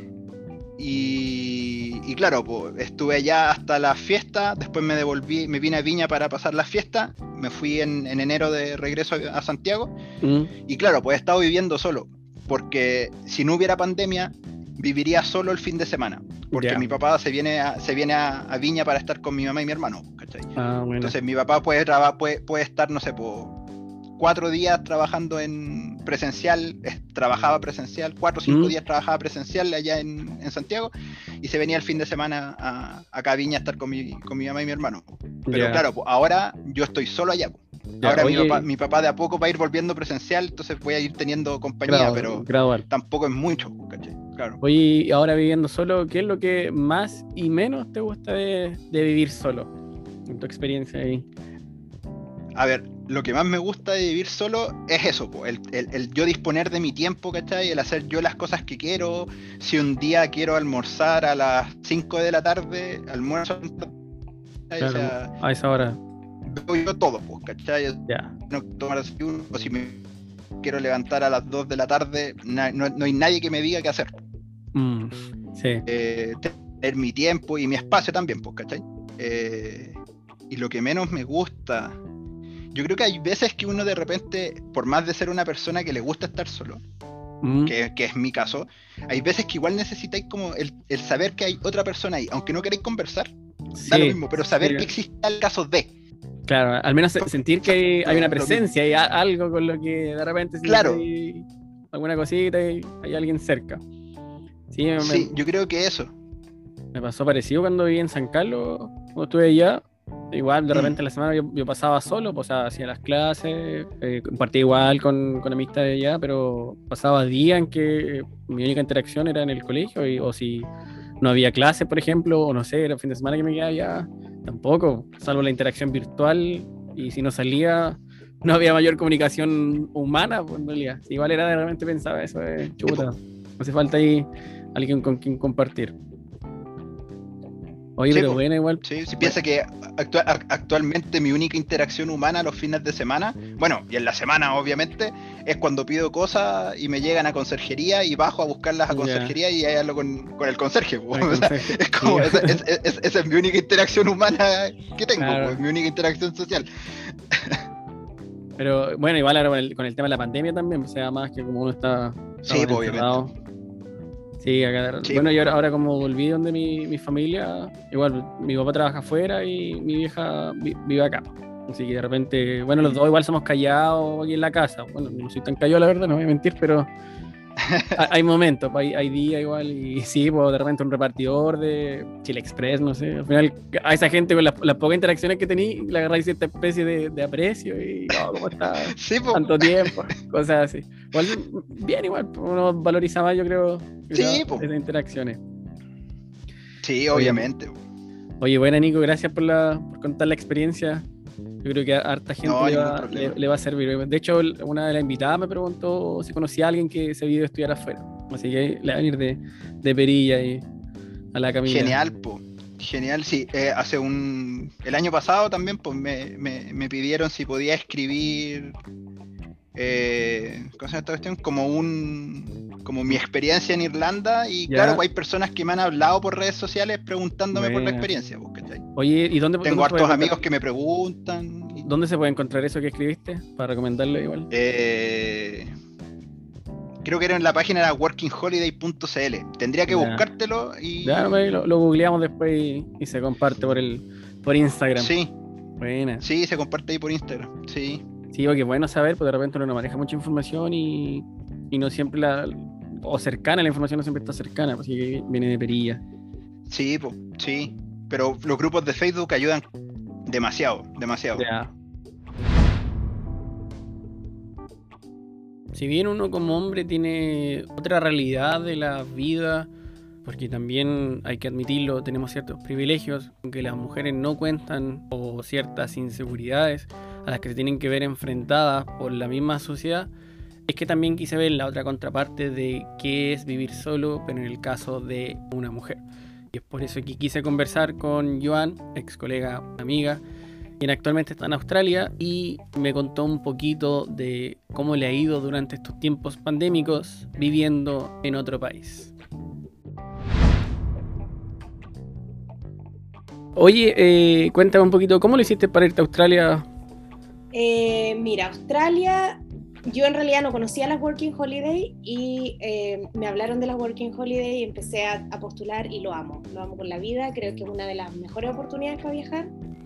y, y claro, pues, estuve allá hasta la fiesta, después me devolví, me vine a Viña para pasar la fiesta, me fui en, en enero de regreso a, a Santiago. mm, Y claro, pues he estado viviendo solo, porque si no hubiera pandemia, viviría solo el fin de semana. Porque ya. mi papá se viene, a, se viene a, a Viña para estar con mi mamá y mi hermano, ¿cachai? Ah, bueno. Entonces mi papá puede, traba, puede, puede estar, no sé, por cuatro días trabajando en presencial, es- trabajaba presencial, cuatro o cinco Mm. días trabajaba presencial allá en, en Santiago, y se venía el fin de semana a, acá a Viña a estar con mi, con mi mamá y mi hermano. Pero Ya, claro, pues, ahora yo estoy solo allá. Pues. ya. Ahora mi Oye, papá, mi papá de a poco va a ir volviendo presencial, entonces voy a ir teniendo compañía, gradu- pero gradual. tampoco es mucho, ¿cachai? Claro. Oye, y ahora viviendo solo, ¿qué es lo que más y menos te gusta de, de vivir solo? En tu experiencia ahí. A ver, lo que más me gusta de vivir solo es eso, po, el, el- el yo disponer de mi tiempo, ¿cachai? El hacer yo las cosas que quiero. Si un día quiero almorzar a las cinco de la tarde, almuerzo, ¿cachai? Claro, O sea, a esa hora. veo yo todo, pues, ¿cachai? Ya. No tomar desayuno, o si me quiero levantar a las dos de la tarde, na- no, no hay nadie que me diga qué hacer. Mm, sí. Eh, tener mi tiempo y mi espacio también, pues, ¿cachai? Eh, y lo que menos me gusta, yo creo que hay veces que uno de repente, por más de ser una persona que le gusta estar solo, Mm, que, que es mi caso, hay veces que igual necesitáis como el, el saber que hay otra persona ahí, aunque no queréis conversar, da lo sí, mismo, pero saber sí. que existe el caso de. Claro, al menos se- sentir que hay, hay una Lo mismo. presencia, hay a- algo con lo que de repente sientes Claro. ahí alguna cosita y hay alguien cerca. Sí, me, Sí, yo creo que eso. me pasó parecido cuando viví en San Carlos, cuando estuve allá. Igual de Mm. repente en la semana yo, yo pasaba solo, pues, o sea, hacía las clases, eh, compartía igual con, con amistades allá, pero pasaba días en que mi única interacción era en el colegio, y- o si no había clases, por ejemplo, o no sé, era el fin de semana que me quedaba allá, tampoco, salvo la interacción virtual, y si no salía, no había mayor comunicación humana, pues en realidad. Si igual era de repente pensaba eso, de chuta, hace falta ahí alguien con quien compartir. Oye, Sí, pero po. bueno, igual. Sí, si piensa que actua- ac- actualmente mi única interacción humana los fines de semana, bueno, y en la semana obviamente, es cuando pido cosas y me llegan a conserjería y bajo a buscarlas a Ya. conserjería y ahí hablo con, con el conserje. po. Ay, O sea, consejo. es como, Sí. esa, es- es- esa es mi única interacción humana que tengo, Claro. po, es mi única interacción social. Pero bueno, igual ahora con el, con el tema de la pandemia también, o sea, más que como uno está, Sí, está pues, encerrado. Sí, acá, Sí. bueno, yo ahora, ahora como volví donde mi, mi familia, igual mi papá trabaja afuera y mi vieja vi- vive acá. Así que de repente, bueno, los dos igual somos callados aquí en la casa. Bueno, no soy tan callado, la verdad, no voy a mentir, pero hay, hay momentos, hay, hay días igual, y sí, pues de repente un repartidor de Chile Express, no sé, al final a esa gente con las, las pocas interacciones que tení, le agarráis cierta especie de, de aprecio y, oh, ¿cómo está? Sí, po. Tanto tiempo, cosas así. Igual, bien, igual, uno valoriza más, yo creo, Sí, esas, po. esas interacciones. Sí, obviamente. po. Oye, buena, Nico, gracias por, la, por contar la experiencia. Yo creo que a harta gente No, le, ningún va, problema. le- le va a servir. De hecho, una de las invitadas me preguntó si conocía a alguien que se había ido a estudiar afuera. Así que le va a venir de, de perilla y a la Camila. Genial, po. Genial, sí. Eh, hace un... El año pasado también pues, me, me, me pidieron si podía escribir... Eh, ¿cómo se llama esta cuestión? Como un... Como mi experiencia en Irlanda. Y Ya. claro, pues, hay personas que me han hablado por redes sociales preguntándome por la Buena. experiencia. Pues, ¿cachai? Oye, ¿y dónde, Tengo dónde se puede hartos encontrar- amigos que me preguntan. y- ¿Dónde se puede encontrar eso que escribiste? Para recomendarlo igual. Eh, creo que era en la página era working holiday punto c l. Tendría que Ya. buscártelo y... Ya, pues, lo, lo googleamos después y, y se comparte por el por Instagram. Sí, Buena. sí, se comparte ahí por Instagram. Sí. Sí, porque es bueno saber, porque de repente uno no maneja mucha información y, y no siempre la, o cercana, la información no siempre está cercana, pues sí, viene de perilla. Sí, po, sí. Pero los grupos de Facebook ayudan demasiado, demasiado. Ya. Si bien uno como hombre tiene otra realidad de la vida, porque también hay que admitirlo, tenemos ciertos privilegios, aunque las mujeres no cuentan, o ciertas inseguridades a las que se tienen que ver enfrentadas por la misma sociedad, es que también quise ver la otra contraparte de qué es vivir solo, pero en el caso de una mujer. Y es por eso que quise conversar con Joan, ex colega, amiga, quien actualmente está en Australia y me contó un poquito de cómo le ha ido durante estos tiempos pandémicos viviendo en otro país. Oye, eh, cuéntame un poquito, ¿cómo lo hiciste para irte a Australia? Eh, mira, Australia, yo en realidad no conocía las Working Holiday y eh, me hablaron de las Working Holiday y empecé a, a postular y lo amo, lo amo con la vida, creo que es una de las mejores oportunidades para viajar.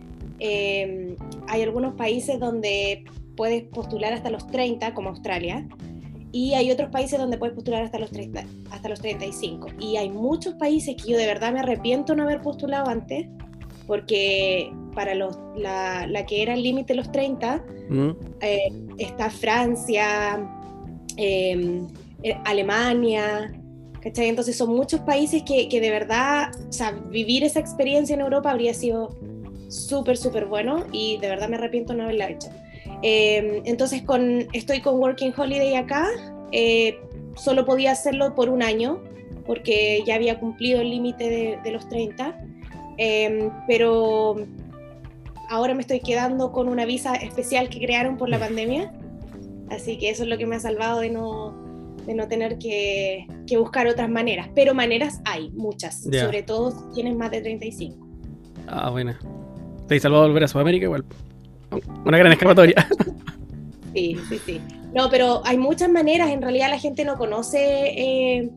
Eh, hay algunos países donde puedes postular hasta los treinta, como Australia, y hay otros países donde puedes postular hasta los treinta, hasta los treinta y cinco. Y hay muchos países que yo de verdad me arrepiento no haber postulado antes, porque para los, la, la que era el límite los treinta, ¿Mm? eh, está Francia, eh, Alemania, ¿cachai? Entonces son muchos países que, que de verdad, o sea, vivir esa experiencia en Europa habría sido súper, súper bueno y de verdad me arrepiento no haberla hecho. Eh, entonces con, estoy con Working Holiday acá, eh, solo podía hacerlo por un año porque ya había cumplido el límite de, de los treinta, eh, pero ahora me estoy quedando con una visa especial que crearon por la pandemia, así que eso es lo que me ha salvado de no, de no tener que, que buscar otras maneras, pero maneras hay, muchas, yeah. Sobre todo si tienes más de treinta y cinco. Ah, buena. ¿Te has salvado volver a Sudamérica igual? Una gran escapatoria. Sí, sí, sí. No, pero hay muchas maneras. En realidad la gente no conoce eh,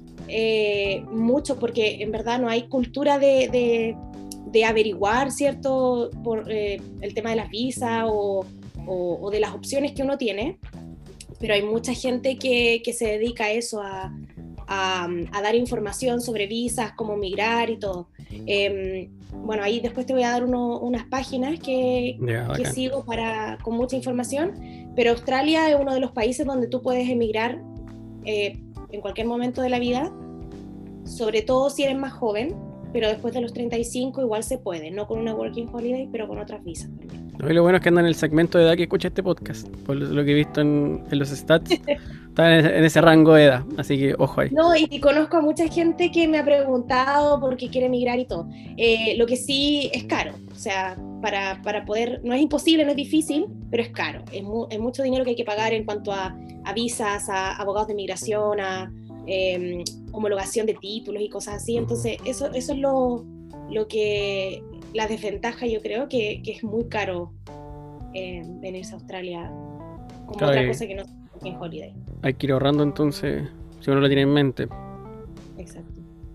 eh, mucho porque en verdad no hay cultura de, de, de averiguar, ¿cierto? Por eh, el tema de las visas o, o, o de las opciones que uno tiene. Pero hay mucha gente que, que se dedica a eso, a, a, a dar información sobre visas, cómo migrar y todo. Eh, bueno, ahí después te voy a dar uno, unas páginas que, yeah, okay. que sigo para, con mucha información, pero Australia es uno de los países donde tú puedes emigrar eh, en cualquier momento de la vida, sobre todo si eres más joven, pero después de los treinta y cinco igual se puede, no con una Working Holiday, pero con otras visas también. Y lo bueno es que andan en el segmento de edad que escucha este podcast, por lo que he visto en, en los stats, está en ese, en ese rango de edad, así que ojo ahí. No, y, y conozco a mucha gente que me ha preguntado por qué quiere emigrar y todo. Eh, lo que sí es caro, o sea, para, para poder, no es imposible, no es difícil, pero es caro, es, mu, es mucho dinero que hay que pagar en cuanto a, a visas, a abogados de migración, a eh, homologación de títulos y cosas así, entonces eso, eso es lo, lo que... la desventaja yo creo que, que es muy caro eh, venirse a Australia como claro, otra cosa que no en Holiday. Hay que ir ahorrando entonces, si uno lo tiene en mente. Exacto.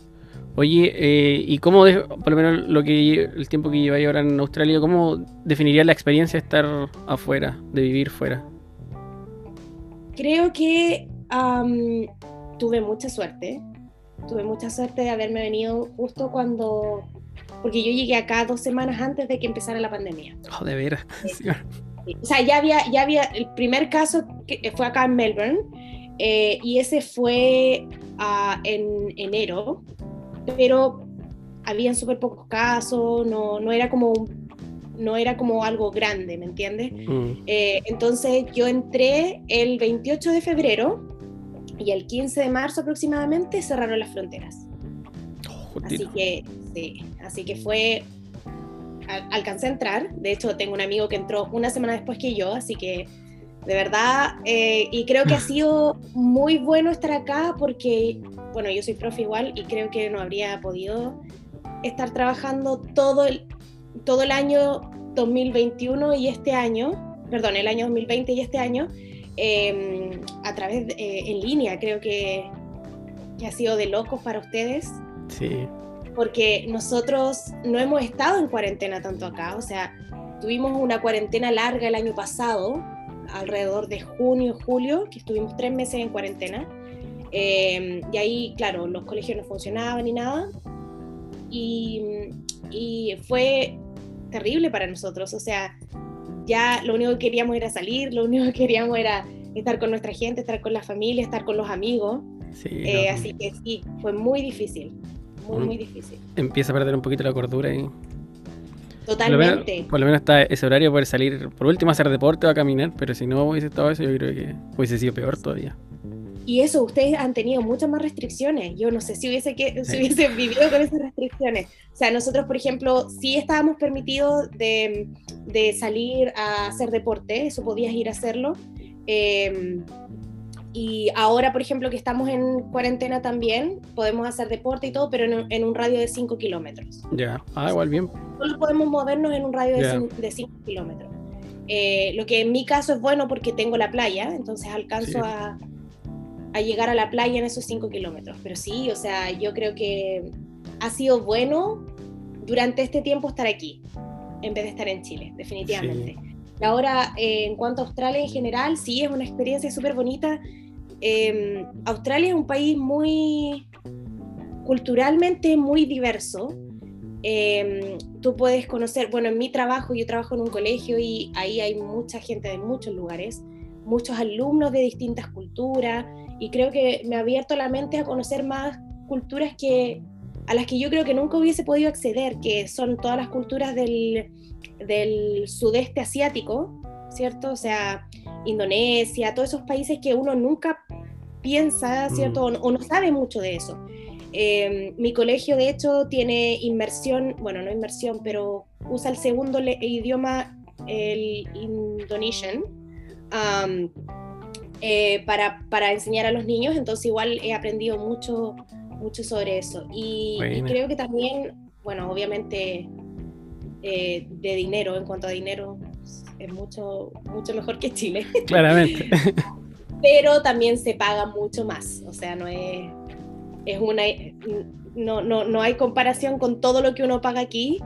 Oye, eh, ¿y cómo, de, por lo menos lo que el tiempo que lleváis ahora en Australia, cómo definirías la experiencia de estar afuera, de vivir fuera? Creo que um, tuve mucha suerte, tuve mucha suerte de haberme venido justo cuando... porque yo llegué acá dos semanas antes de que empezara la pandemia. Oh, de veras. Sí. Sí. O sea, ya había, ya había, el primer caso que fue acá en Melbourne, eh, y ese fue uh, en enero, pero habían súper pocos casos, no, no era como un, no era como algo grande, ¿me entiendes? Mm. Eh, entonces yo entré el veintiocho de febrero y el quince de marzo aproximadamente cerraron las fronteras. Oh, así que sí, así que fue, al, alcancé a entrar, de hecho tengo un amigo que entró una semana después que yo, así que de verdad, eh, y creo que ha sido muy bueno estar acá porque, bueno, yo soy profe igual y creo que no habría podido estar trabajando todo el, todo el año dos mil veintiuno y este año, perdón, el año dos mil veinte y este año, eh, a través, de, eh, en línea, creo que, que ha sido de locos para ustedes. Sí. Porque nosotros no hemos estado en cuarentena tanto acá, o sea, tuvimos una cuarentena larga el año pasado, alrededor de junio, julio, que estuvimos tres meses en cuarentena. Eh, y ahí, claro, los colegios no funcionaban ni nada. Y, y fue terrible para nosotros. O sea, ya lo único que queríamos era salir, lo único que queríamos era estar con nuestra gente, estar con la familia, estar con los amigos. Sí, Eh, no. así que sí, fue muy difícil, muy, Mm. muy difícil. Empieza a perder un poquito la cordura y... Por lo, menos, Totalmente. por lo menos está ese horario de poder salir, por último, a hacer deporte o a caminar, pero si no hubiese estado eso, yo creo que hubiese sido peor todavía. Y eso, ustedes han tenido muchas más restricciones. Yo no sé si hubiese, que, si Sí. hubiese vivido con esas restricciones. O sea, nosotros, por ejemplo, sí estábamos permitidos de, de salir a hacer deporte, eso podías ir a hacerlo. Eh, y ahora, por ejemplo, que estamos en cuarentena también, podemos hacer deporte y todo, pero en, un- en un radio de cinco kilómetros. Ya, ah, igual bien. Solo podemos movernos en un radio Ya. de cinco kilómetros. Eh, lo que en mi caso es bueno porque tengo la playa, entonces alcanzo Sí. a, a llegar a la playa en esos cinco kilómetros. Pero sí, o sea, yo creo que ha sido bueno durante este tiempo estar aquí, en vez de estar en Chile, definitivamente. Sí. Y ahora, eh, en cuanto a Australia en general, sí, es una experiencia súper bonita. Eh, Australia es un país muy culturalmente muy diverso. Eh, tú puedes conocer, bueno, en mi trabajo, yo trabajo en un colegio y ahí hay mucha gente de muchos lugares, muchos alumnos de distintas culturas, y creo que me ha abierto la mente a conocer más culturas que, a las que yo creo que nunca hubiese podido acceder, que son todas las culturas del, del sudeste asiático, ¿cierto? O sea, Indonesia, todos esos países que uno nunca piensa, ¿cierto? O, no- o no sabe mucho de eso. Eh, mi colegio, de hecho, tiene inmersión, bueno, no inmersión, pero usa el segundo le- idioma, el Indonesian, um, eh, para, para enseñar a los niños, entonces igual he aprendido mucho, mucho sobre eso. Y, y Buena. creo que también, bueno, obviamente eh, de dinero, en cuanto a dinero, es mucho, mucho mejor que Chile, Claramente. pero también se paga mucho más, o sea, no es, es una, no, no, no hay comparación con todo lo que uno paga aquí,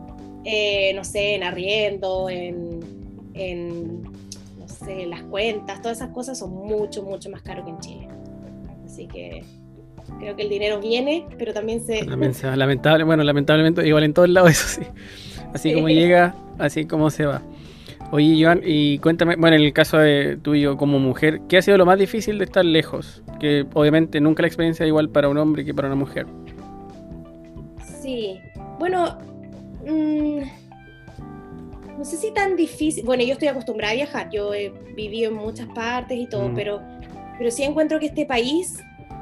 eh, no sé, en arriendo, en, en, no sé, las cuentas, todas esas cosas son mucho, mucho más caros que en Chile. Así que creo que el dinero viene, pero también se... También se va. Lamentable, bueno, lamentablemente igual en todos lados, eso sí. Así como Sí. llega, así como se va. Oye, Joan, y cuéntame, bueno, en el caso de tuyo como mujer, ¿qué ha sido lo más difícil de estar lejos? Que obviamente nunca la experiencia es igual para un hombre que para una mujer. Sí, bueno, mmm, no sé si tan difícil, bueno, yo estoy acostumbrada a viajar, yo he vivido en muchas partes y todo, Mm. pero, pero sí encuentro que este país,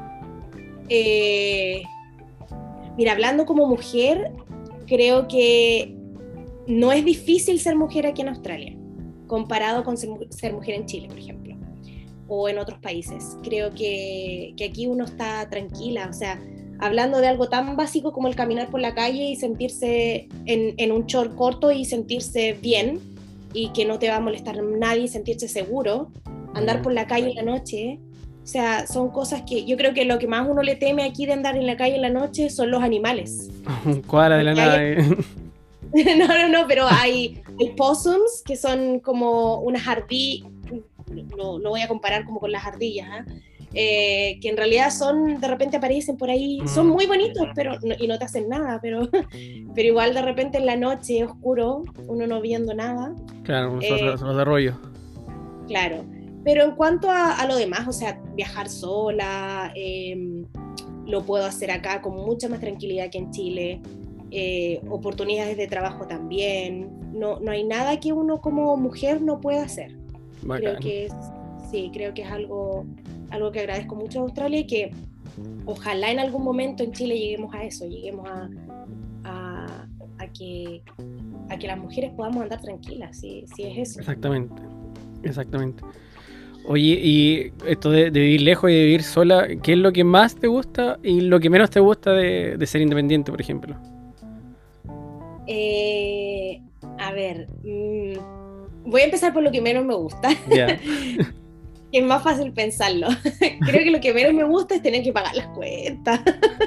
eh, mira, hablando como mujer, creo que no es difícil ser mujer aquí en Australia, comparado con ser, mu- ser mujer en Chile, por ejemplo, o en otros países. Creo que, que aquí uno está tranquila, o sea, hablando de algo tan básico como el caminar por la calle y sentirse en, en un short corto y sentirse bien, y que no te va a molestar nadie, sentirse seguro, andar por la calle en la noche. O sea, son cosas que yo creo que lo que más uno le teme aquí de andar en la calle en la noche son los animales. Un koala de la Porque nada. hay- eh. No, no, no, pero hay, hay possums que son como unas ardillas, lo, lo voy a comparar como con las ardillas, ¿ah? Eh, que en realidad son, de repente aparecen por ahí, son Mm. muy bonitos pero, no- y no te hacen nada, pero, pero igual de repente en la noche oscuro, uno no viendo nada, Claro, un Eh, zorro, zorro de arroyo. claro. Pero en cuanto a, a lo demás, o sea, viajar sola, eh, lo puedo hacer acá con mucha más tranquilidad que en Chile, eh, oportunidades de trabajo también, no, no hay nada que uno como mujer no pueda hacer. Bacán. Creo que es, sí, creo que es algo, algo que agradezco mucho a Australia y que ojalá en algún momento en Chile lleguemos a eso, lleguemos a, a, a que, a que las mujeres podamos andar tranquilas, si, si es eso. Exactamente, exactamente. Oye, y esto de, de vivir lejos y de vivir sola, ¿qué es lo que más te gusta y lo que menos te gusta de, de ser independiente, por ejemplo? Eh, a ver, mm, voy a empezar por lo que menos me gusta, Ya. que es más fácil pensarlo. Creo que lo que menos me gusta es tener que pagar las cuentas.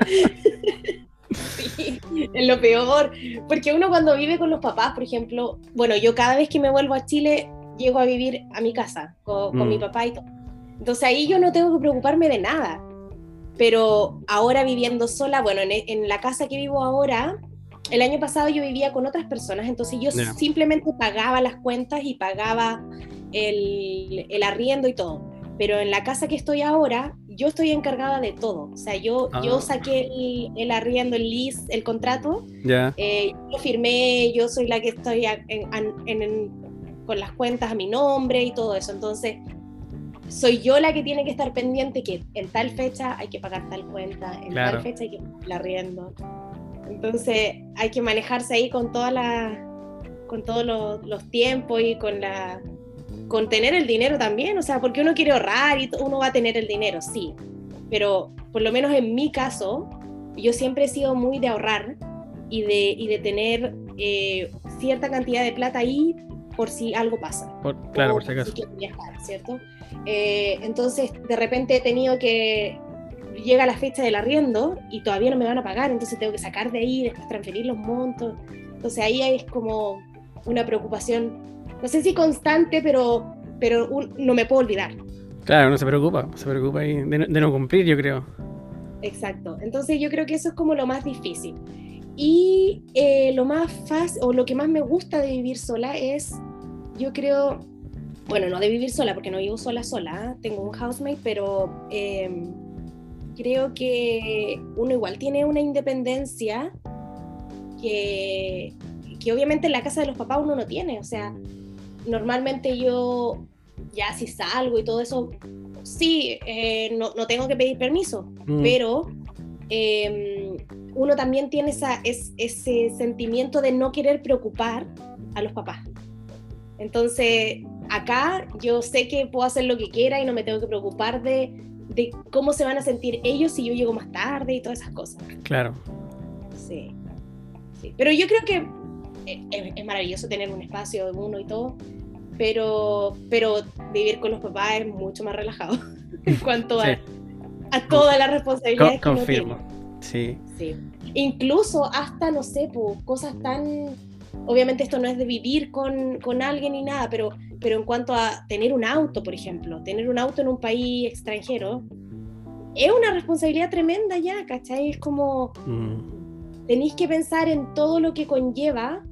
Sí, es lo peor, porque uno cuando vive con los papás, por ejemplo, bueno, yo cada vez que me vuelvo a Chile llego a vivir a mi casa con, con Mm. mi papá y todo. Entonces ahí yo no tengo que preocuparme de nada. Pero ahora viviendo sola, bueno, en, en la casa que vivo ahora, el año pasado yo vivía con otras personas, entonces yo Ya. simplemente pagaba las cuentas y pagaba el, el arriendo y todo. Pero en la casa que estoy ahora, yo estoy encargada de todo. O sea, yo, Ah. yo saqué el, el arriendo, el lease, el contrato, Ya, eh, yo firmé, yo soy la que estoy a- en- en- en- con las cuentas a mi nombre y todo eso. Entonces, soy yo la que tiene que estar pendiente que en tal fecha hay que pagar tal cuenta, en Claro. tal fecha hay que pagar el arriendo. Entonces, hay que manejarse ahí con todas las, con todos los, los tiempos y con la, con tener el dinero también. O sea, porque uno quiere ahorrar y to- uno va a tener el dinero, sí. Pero por lo menos en mi caso, yo siempre he sido muy de ahorrar y de, y de tener eh, cierta cantidad de plata ahí por si algo pasa. por, claro, o por si acaso. quiero viajar, ¿cierto? Eh, entonces, de repente he tenido que... Llega la fecha del arriendo y todavía no me van a pagar, entonces tengo que sacar de ahí, después transferir los montos. Entonces ahí es como una preocupación, no sé si constante, pero, pero un- no me puedo olvidar. Claro, no se preocupa, se preocupa ahí de, no- de no cumplir, yo creo. Exacto. Entonces yo creo que eso es como lo más difícil. Y eh, lo más fácil, o lo que más me gusta de vivir sola es, yo creo, bueno, no de vivir sola, porque no vivo sola sola, ¿eh? Tengo un housemate, pero eh, creo que uno igual tiene una independencia que, que obviamente en la casa de los papás uno no tiene. O sea, normalmente yo ya si salgo y todo eso, sí, eh, no, no tengo que pedir permiso, Mm. pero eh, uno también tiene esa, es, ese sentimiento de no querer preocupar a los papás. Entonces, acá yo sé que puedo hacer lo que quiera y no me tengo que preocupar de, de cómo se van a sentir ellos si yo llego más tarde y todas esas cosas. Claro. Sí, sí. Pero yo creo que es, es maravilloso tener un espacio de uno y todo, pero, pero vivir con los papás es mucho más relajado en cuanto a, Sí. a todas las Co- responsabilidades que uno confirmo. tiene. Sí. Sí. Incluso hasta, no sé, po, cosas tan... Obviamente esto no es de vivir con, con alguien ni nada, pero, pero en cuanto a tener un auto, por ejemplo, tener un auto en un país extranjero, es una responsabilidad tremenda ya, ¿cachai? Es como... Mm. Tenéis que pensar en todo lo que conlleva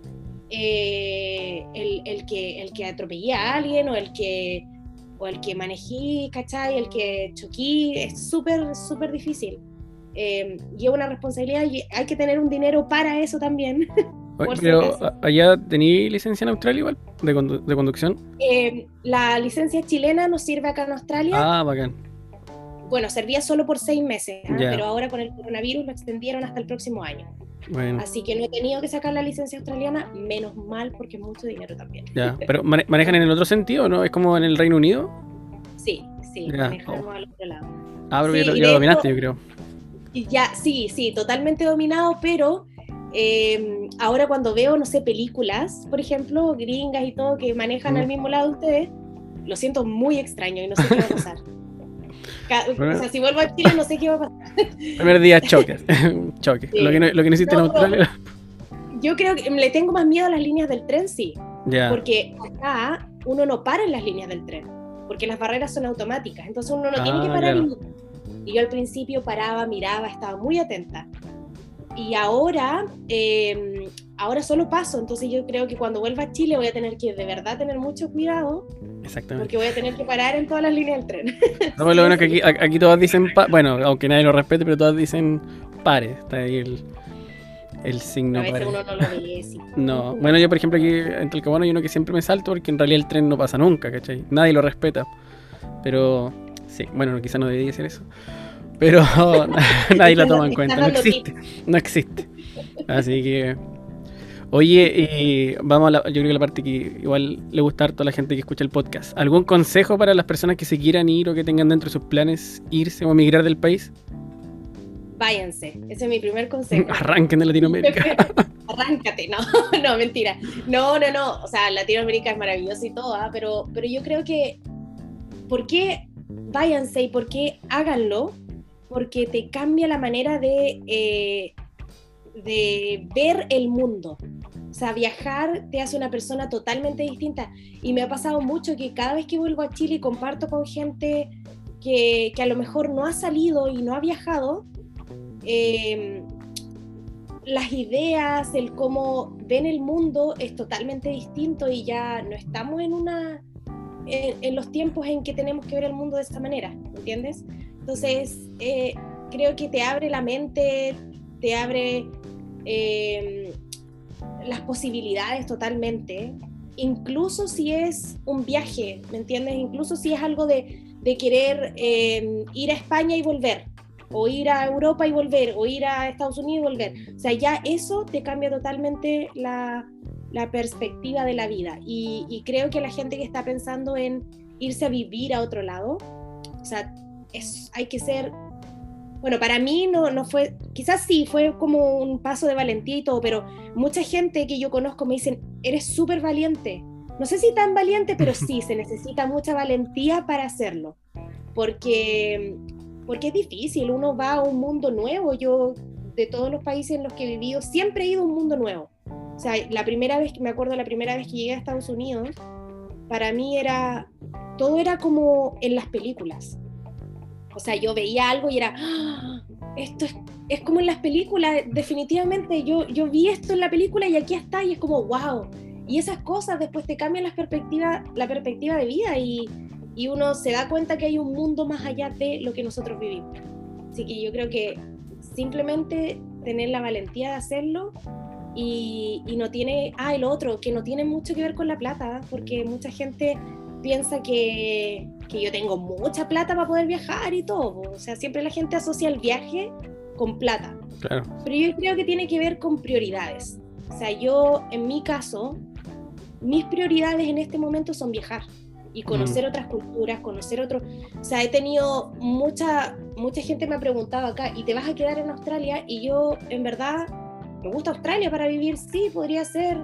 eh, el, el, que, el que atropellé a alguien o el que, o el que manejé, ¿cachai? El que choqué, es súper, súper difícil. Eh, y es una responsabilidad y hay que tener un dinero para eso también. Oye, Por si pero acaso. ¿a- allá tení licencia en Australia igual, de, condu- de conducción. Eh, la licencia chilena nos sirve acá en Australia. Ah, bacán. Bueno, servía solo por seis meses, ¿ah? Ya. Pero ahora con el coronavirus lo extendieron hasta el próximo año. Bueno, Así que no he tenido que sacar la licencia australiana, menos mal, porque es mucho dinero también. ya. Pero mane- manejan en el otro sentido, ¿no? Es como en el Reino Unido. Sí, sí, Ya. manejamos al otro lado. Ah, pero Sí, ya, lo- y ya de lo dominaste, hecho- yo creo. Y ya, sí, sí, totalmente dominado, pero eh, ahora cuando veo, no sé, películas, por ejemplo, gringas y todo, que manejan Mm. al mismo lado de ustedes, lo siento muy extraño y no sé qué va a pasar. Ca- O sea, si vuelvo a Chile no sé qué va a pasar. Primer día choque. choque. Sí. Lo que no, lo que no hiciste en No, pero- Australia. Yo creo que le tengo más miedo a las líneas del tren, sí. Ya. Porque acá uno no para en las líneas del tren, porque las barreras son automáticas, entonces uno no tiene Ah, que parar. claro. Y, y yo al principio paraba, miraba, estaba muy atenta. Y ahora, eh, ahora solo paso, entonces yo creo que cuando vuelva a Chile voy a tener que de verdad tener mucho cuidado, Exactamente. porque voy a tener que parar en todas las líneas del tren. No, lo bueno es que aquí, a- aquí todas dicen, pa- bueno, aunque nadie lo respete, pero todas dicen pare. Está ahí el, el signo a veces pare. uno no lo ve, sí. No, bueno, yo por ejemplo aquí en Talcahuano hay uno que siempre me salto porque en realidad el tren no pasa nunca, ¿cachai? Nadie lo respeta. Pero, sí, bueno, quizá no debería decir eso. Pero nadie lo toma en cuenta, no existe, no existe. Así que, oye, y vamos a la, yo creo que la parte que igual le gusta harto a la gente que escucha el podcast. ¿Algún consejo para las personas que se quieran ir o que tengan dentro de sus planes irse o emigrar del país? Váyanse, ese es mi primer consejo. Arranquen de Latinoamérica. Arráncate, no, no, mentira. No, no, no, o sea, Latinoamérica es maravilloso y todo, ¿ah? pero, pero yo creo que, ¿por qué váyanse y por qué háganlo? Porque te cambia la manera de, eh, de ver el mundo. O sea, viajar te hace una persona totalmente distinta. Y me ha pasado mucho que cada vez que vuelvo a Chile y comparto con gente que, que a lo mejor no ha salido y no ha viajado, eh, las ideas, el cómo ven el mundo es totalmente distinto y ya no estamos en una en, en los tiempos en que tenemos que ver el mundo de esta manera, ¿entiendes? Entonces, eh, creo que te abre la mente, te abre eh, las posibilidades totalmente, incluso si es un viaje, ¿me entiendes? Incluso si es algo de, de querer eh, ir a España y volver, o ir a Europa y volver, o ir a Estados Unidos y volver. O sea, ya eso te cambia totalmente la, la perspectiva de la vida. Y, y creo que la gente que está pensando en irse a vivir a otro lado, o sea, es, hay que ser... Bueno, para mí no, no fue, quizás sí, fue como un paso de valentía y todo, pero mucha gente que yo conozco me dicen, eres súper valiente. No sé si tan valiente, pero sí, se necesita mucha valentía para hacerlo. Porque... porque es difícil, uno va a un mundo nuevo. Yo, de todos los países en los que he vivido, siempre he ido a un mundo nuevo. O sea, la primera vez, me acuerdo la primera vez que llegué a Estados Unidos, para mí era, todo era como en las películas. O sea, yo veía algo y era, ¡ah! Esto es, es como en las películas, definitivamente, yo, yo vi esto en la película y aquí está, y es como, wow. Y esas cosas después te cambian la perspectiva, la perspectiva de vida y... y uno se da cuenta que hay un mundo más allá de lo que nosotros vivimos. Así que yo creo que simplemente tener la valentía de hacerlo y, y no tiene, ah, el otro, que no tiene mucho que ver con la plata, porque mucha gente piensa que, que yo tengo mucha plata para poder viajar y todo, o sea, siempre la gente asocia el viaje con plata. Claro. Pero yo creo que tiene que ver con prioridades. O sea, yo, en mi caso, mis prioridades en este momento son viajar y conocer mm. otras culturas, conocer otros... O sea, he tenido mucha, mucha gente me ha preguntado acá, ¿y te vas a quedar en Australia? Y yo, en verdad, me gusta Australia para vivir, sí, podría ser.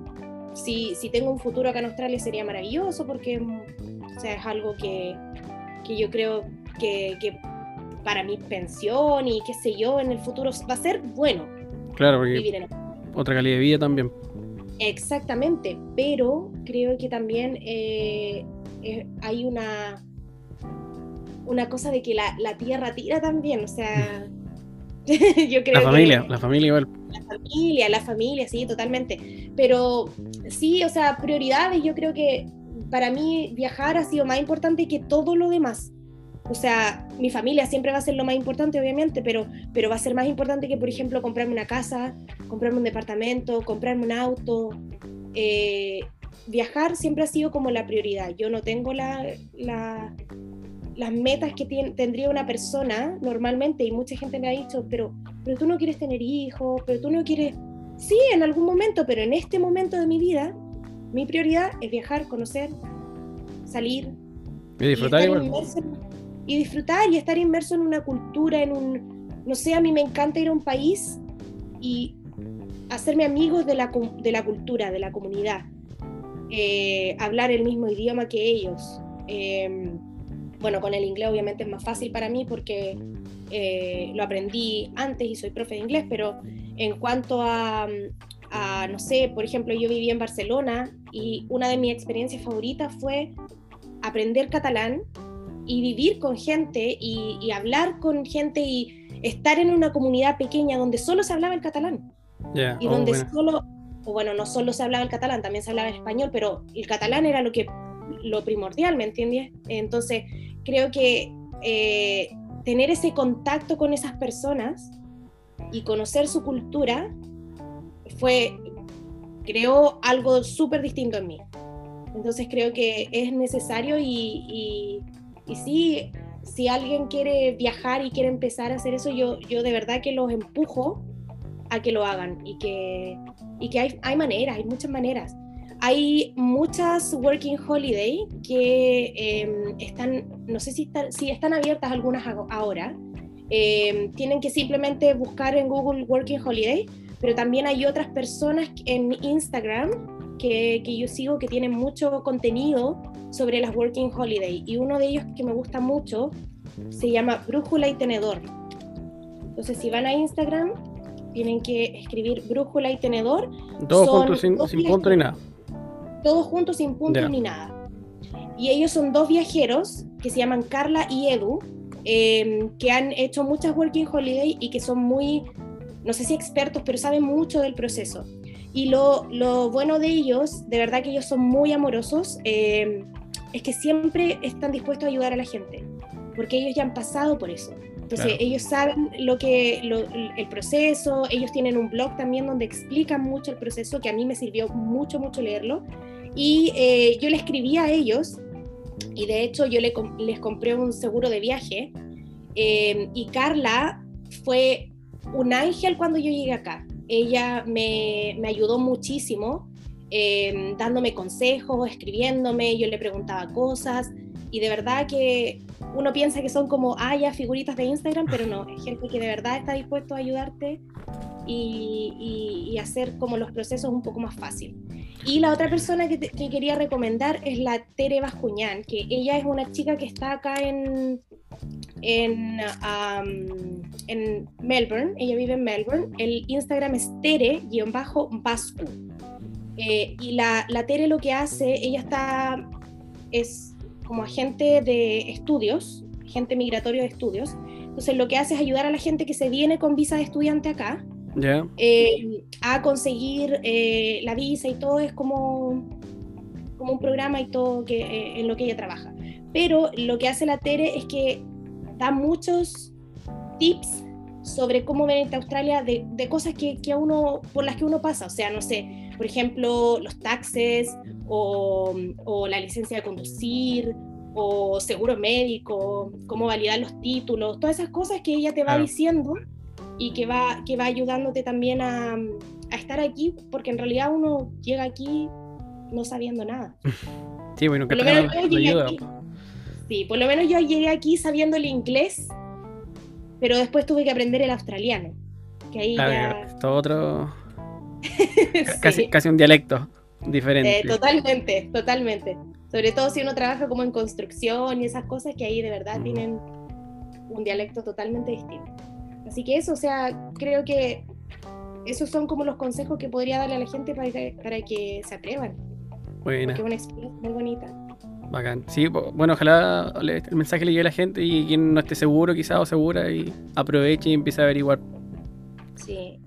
Si, si tengo un futuro acá en Australia sería maravilloso, porque, o sea, es algo que, que yo creo que, que para mi pensión y qué sé yo, en el futuro va a ser bueno. Claro, porque vivir en... otra calidad de vida también. Exactamente, pero creo que también eh, eh, hay una una cosa de que la, la tierra tira también, o sea, yo creo la familia, que, la familia igual. La familia, la familia, sí, totalmente, pero sí, o sea, prioridades, yo creo que para mí viajar ha sido más importante que todo lo demás. O sea, mi familia siempre va a ser lo más importante, obviamente, pero, pero va a ser más importante que, por ejemplo, comprarme una casa, comprarme un departamento, comprarme un auto. Eh, viajar siempre ha sido como la prioridad. Yo no tengo la, la, las metas que tiene, tendría una persona normalmente, y mucha gente me ha dicho, pero, pero tú no quieres tener hijos, pero tú no quieres... Sí, en algún momento, pero en este momento de mi vida, mi prioridad es viajar, conocer, salir. Y disfrutar y igual. En, y disfrutar y estar inmerso en una cultura, en un, no sé, a mí me encanta ir a un país y hacerme amigos de la, de la cultura, de la comunidad, eh, hablar el mismo idioma que ellos. Eh, bueno, con el inglés obviamente es más fácil para mí porque eh, lo aprendí antes y soy profe de inglés, pero en cuanto a, a, no sé, por ejemplo, yo viví en Barcelona y una de mis experiencias favoritas fue aprender catalán y vivir con gente y, y hablar con gente y estar en una comunidad pequeña donde solo se hablaba el catalán. Yeah. Y oh, donde bueno. solo, o bueno, no solo se hablaba el catalán, también se hablaba el español, pero el catalán era lo que lo primordial, ¿me entiendes? Entonces, creo que eh, tener ese contacto con esas personas y conocer su cultura fue, creo, algo súper distinto en mí. Entonces creo que es necesario y, y Y sí, si alguien quiere viajar y quiere empezar a hacer eso, yo, yo de verdad que los empujo a que lo hagan y que, y que hay, hay maneras, hay muchas maneras. Hay muchas working holiday que eh, están, no sé si están, si están abiertas algunas ahora, eh, tienen que simplemente buscar en Google working holiday, pero también hay otras personas en Instagram que, que yo sigo que tienen mucho contenido sobre las working holiday, y uno de ellos que me gusta mucho se llama Brújula y Tenedor. Entonces si van a Instagram, tienen que escribir brújula y tenedor. Todos Son juntos sin, dos sin punto ni nada. Todos juntos sin punto Ya. ni nada. Y ellos son dos viajeros que se llaman Carla y Edu, eh, que han hecho muchas Working Holiday y que son muy, no sé si expertos, pero saben mucho del proceso. Y lo, lo bueno de ellos, de verdad que ellos son muy amorosos, eh, es que siempre están dispuestos a ayudar a la gente, porque ellos ya han pasado por eso. Entonces Claro. ellos saben lo que, lo, el proceso, ellos tienen un blog también donde explican mucho el proceso, que a mí me sirvió mucho, mucho leerlo. Y eh, yo le escribí a ellos, y de hecho yo le, les compré un seguro de viaje, eh, y Carla fue un ángel cuando yo llegué acá. Ella me, me ayudó muchísimo, eh, dándome consejos, escribiéndome, yo le preguntaba cosas, y de verdad que uno piensa que son como, ah, ya, figuritas de Instagram, pero no, es gente que de verdad está dispuesto a ayudarte y, y, y hacer como los procesos un poco más fácil. Y la otra persona que, te, que quería recomendar es la Tere Bascuñán, que ella es una chica que está acá en, en, um, en Melbourne, ella vive en Melbourne, el Instagram es tere-bascu. Eh, y la, la Tere lo que hace, ella está, es como agente de estudios, agente migratorio de estudios, entonces lo que hace es ayudar a la gente que se viene con visa de estudiante acá, Ya. eh, a conseguir eh, la visa y todo, es como, como un programa y todo que, eh, en lo que ella trabaja. Pero lo que hace la Tere es que da muchos tips sobre cómo venir a Australia, de, de cosas que, que a uno, por las que uno pasa, o sea, no sé, por ejemplo, los taxes, o, o la licencia de conducir, o seguro médico, cómo validar los títulos, todas esas cosas que ella te va Claro. diciendo y que va, que va ayudándote también a, a estar aquí, porque en realidad uno llega aquí no sabiendo nada. Sí, bueno, que Por lo tengan menos yo la llegué ayuda. aquí. Sí, por lo menos yo llegué aquí sabiendo el inglés, pero después tuve que aprender el australiano, que ahí Claro, ya... esto otro. Sí. Casi, casi un dialecto diferente. Eh, totalmente, totalmente. Sobre todo si uno trabaja como en construcción y esas cosas que ahí de verdad Mm. tienen un dialecto totalmente distinto. Así que eso, o sea, creo que esos son como los consejos que podría darle a la gente para que, para que se atrevan, Buena, porque es una experiencia muy bonita. bacán. Sí, po- bueno, ojalá le- el mensaje le llegue a la gente y quien no esté seguro quizás o segura y aproveche y empiece a averiguar. Sí,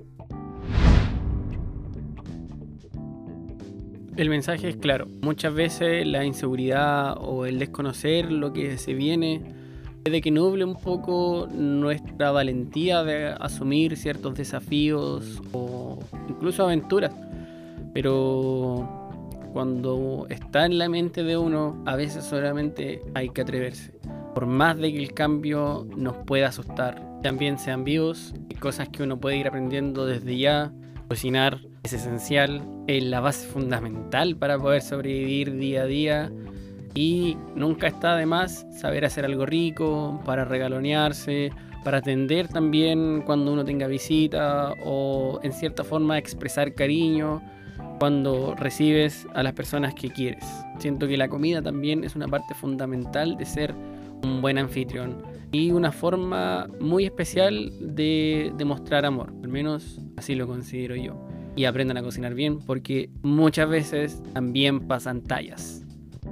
El mensaje es claro. Muchas veces la inseguridad o el desconocer lo que se viene puede que nuble un poco nuestra valentía de asumir ciertos desafíos o incluso aventuras. Pero cuando está en la mente de uno, a veces solamente hay que atreverse. Por más de que el cambio nos pueda asustar, también sean vivos, hay cosas que uno puede ir aprendiendo desde ya. Cocinar es esencial, es la base fundamental para poder sobrevivir día a día y nunca está de más saber hacer algo rico, para regalonearse, para atender también cuando uno tenga visita o en cierta forma expresar cariño cuando recibes a las personas que quieres. Siento que la comida también es una parte fundamental de ser un buen anfitrión y una forma muy especial de demostrar amor, al menos así lo considero yo. Y aprendan a cocinar bien porque muchas veces también pasan tallas.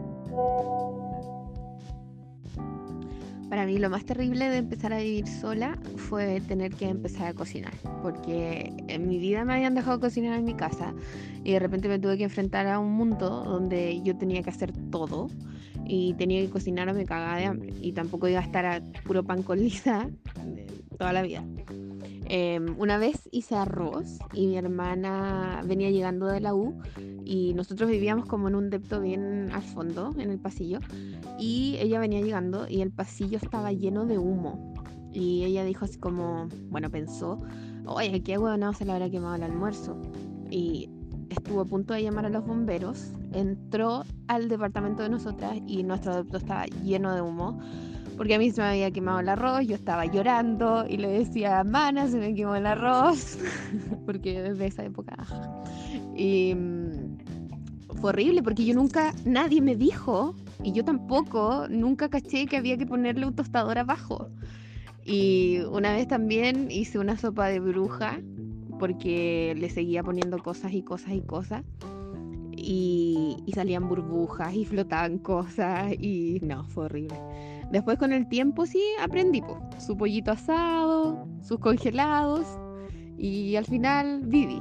Para mí lo más terrible de empezar a vivir sola fue tener que empezar a cocinar, porque en mi vida me habían dejado cocinar en mi casa y de repente me tuve que enfrentar a un mundo donde yo tenía que hacer todo y tenía que cocinar o me cagaba de hambre y tampoco iba a estar a puro pan con lisa toda la vida. Eh, una vez hice arroz y mi hermana venía llegando de la U y nosotros vivíamos como en un depto bien al fondo, en el pasillo, y ella venía llegando y el pasillo estaba lleno de humo y ella dijo así como, bueno, pensó, oye, qué huevonao se le habrá quemado el almuerzo, y estuvo a punto de llamar a los bomberos, entró al departamento de nosotras y nuestro depto estaba lleno de humo. Porque a mí se me había quemado el arroz, yo estaba llorando y le decía, mana, se me quemó el arroz, porque desde esa época, ajá. Y mm, fue horrible porque yo nunca, nadie me dijo, y yo tampoco, nunca caché que había que ponerle un tostador abajo. Y una vez también hice una sopa de bruja porque le seguía poniendo cosas y cosas y cosas. Y, y salían burbujas y flotaban cosas y no, fue horrible. Después con el tiempo sí aprendí, po. Su pollito asado, sus congelados y al final viví.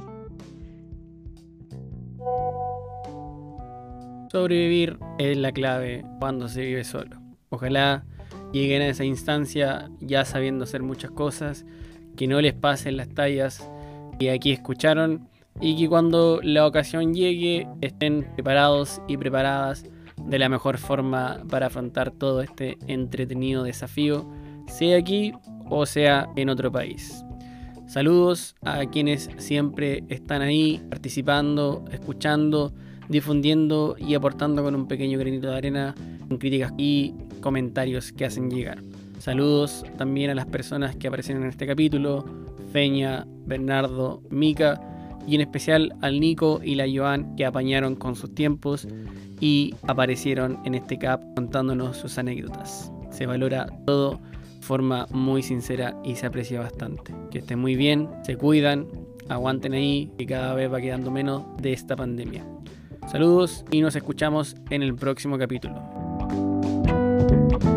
Sobrevivir es la clave cuando se vive solo. Ojalá lleguen a esa instancia ya sabiendo hacer muchas cosas, que no les pasen las tallas que aquí escucharon y que cuando la ocasión llegue estén preparados y preparadas de la mejor forma para afrontar todo este entretenido desafío, sea aquí o sea en otro país. Saludos a quienes siempre están ahí participando, escuchando, difundiendo y aportando con un pequeño granito de arena en críticas y comentarios que hacen llegar. Saludos también a las personas que aparecen en este capítulo, Feña, Bernardo, Mica, y en especial al Nico y la Joan, que apañaron con sus tiempos y aparecieron en este cap contándonos sus anécdotas. Se valora todo de forma muy sincera y se aprecia bastante. Que estén muy bien, se cuidan, aguanten ahí, que cada vez va quedando menos de esta pandemia. Saludos y nos escuchamos en el próximo capítulo.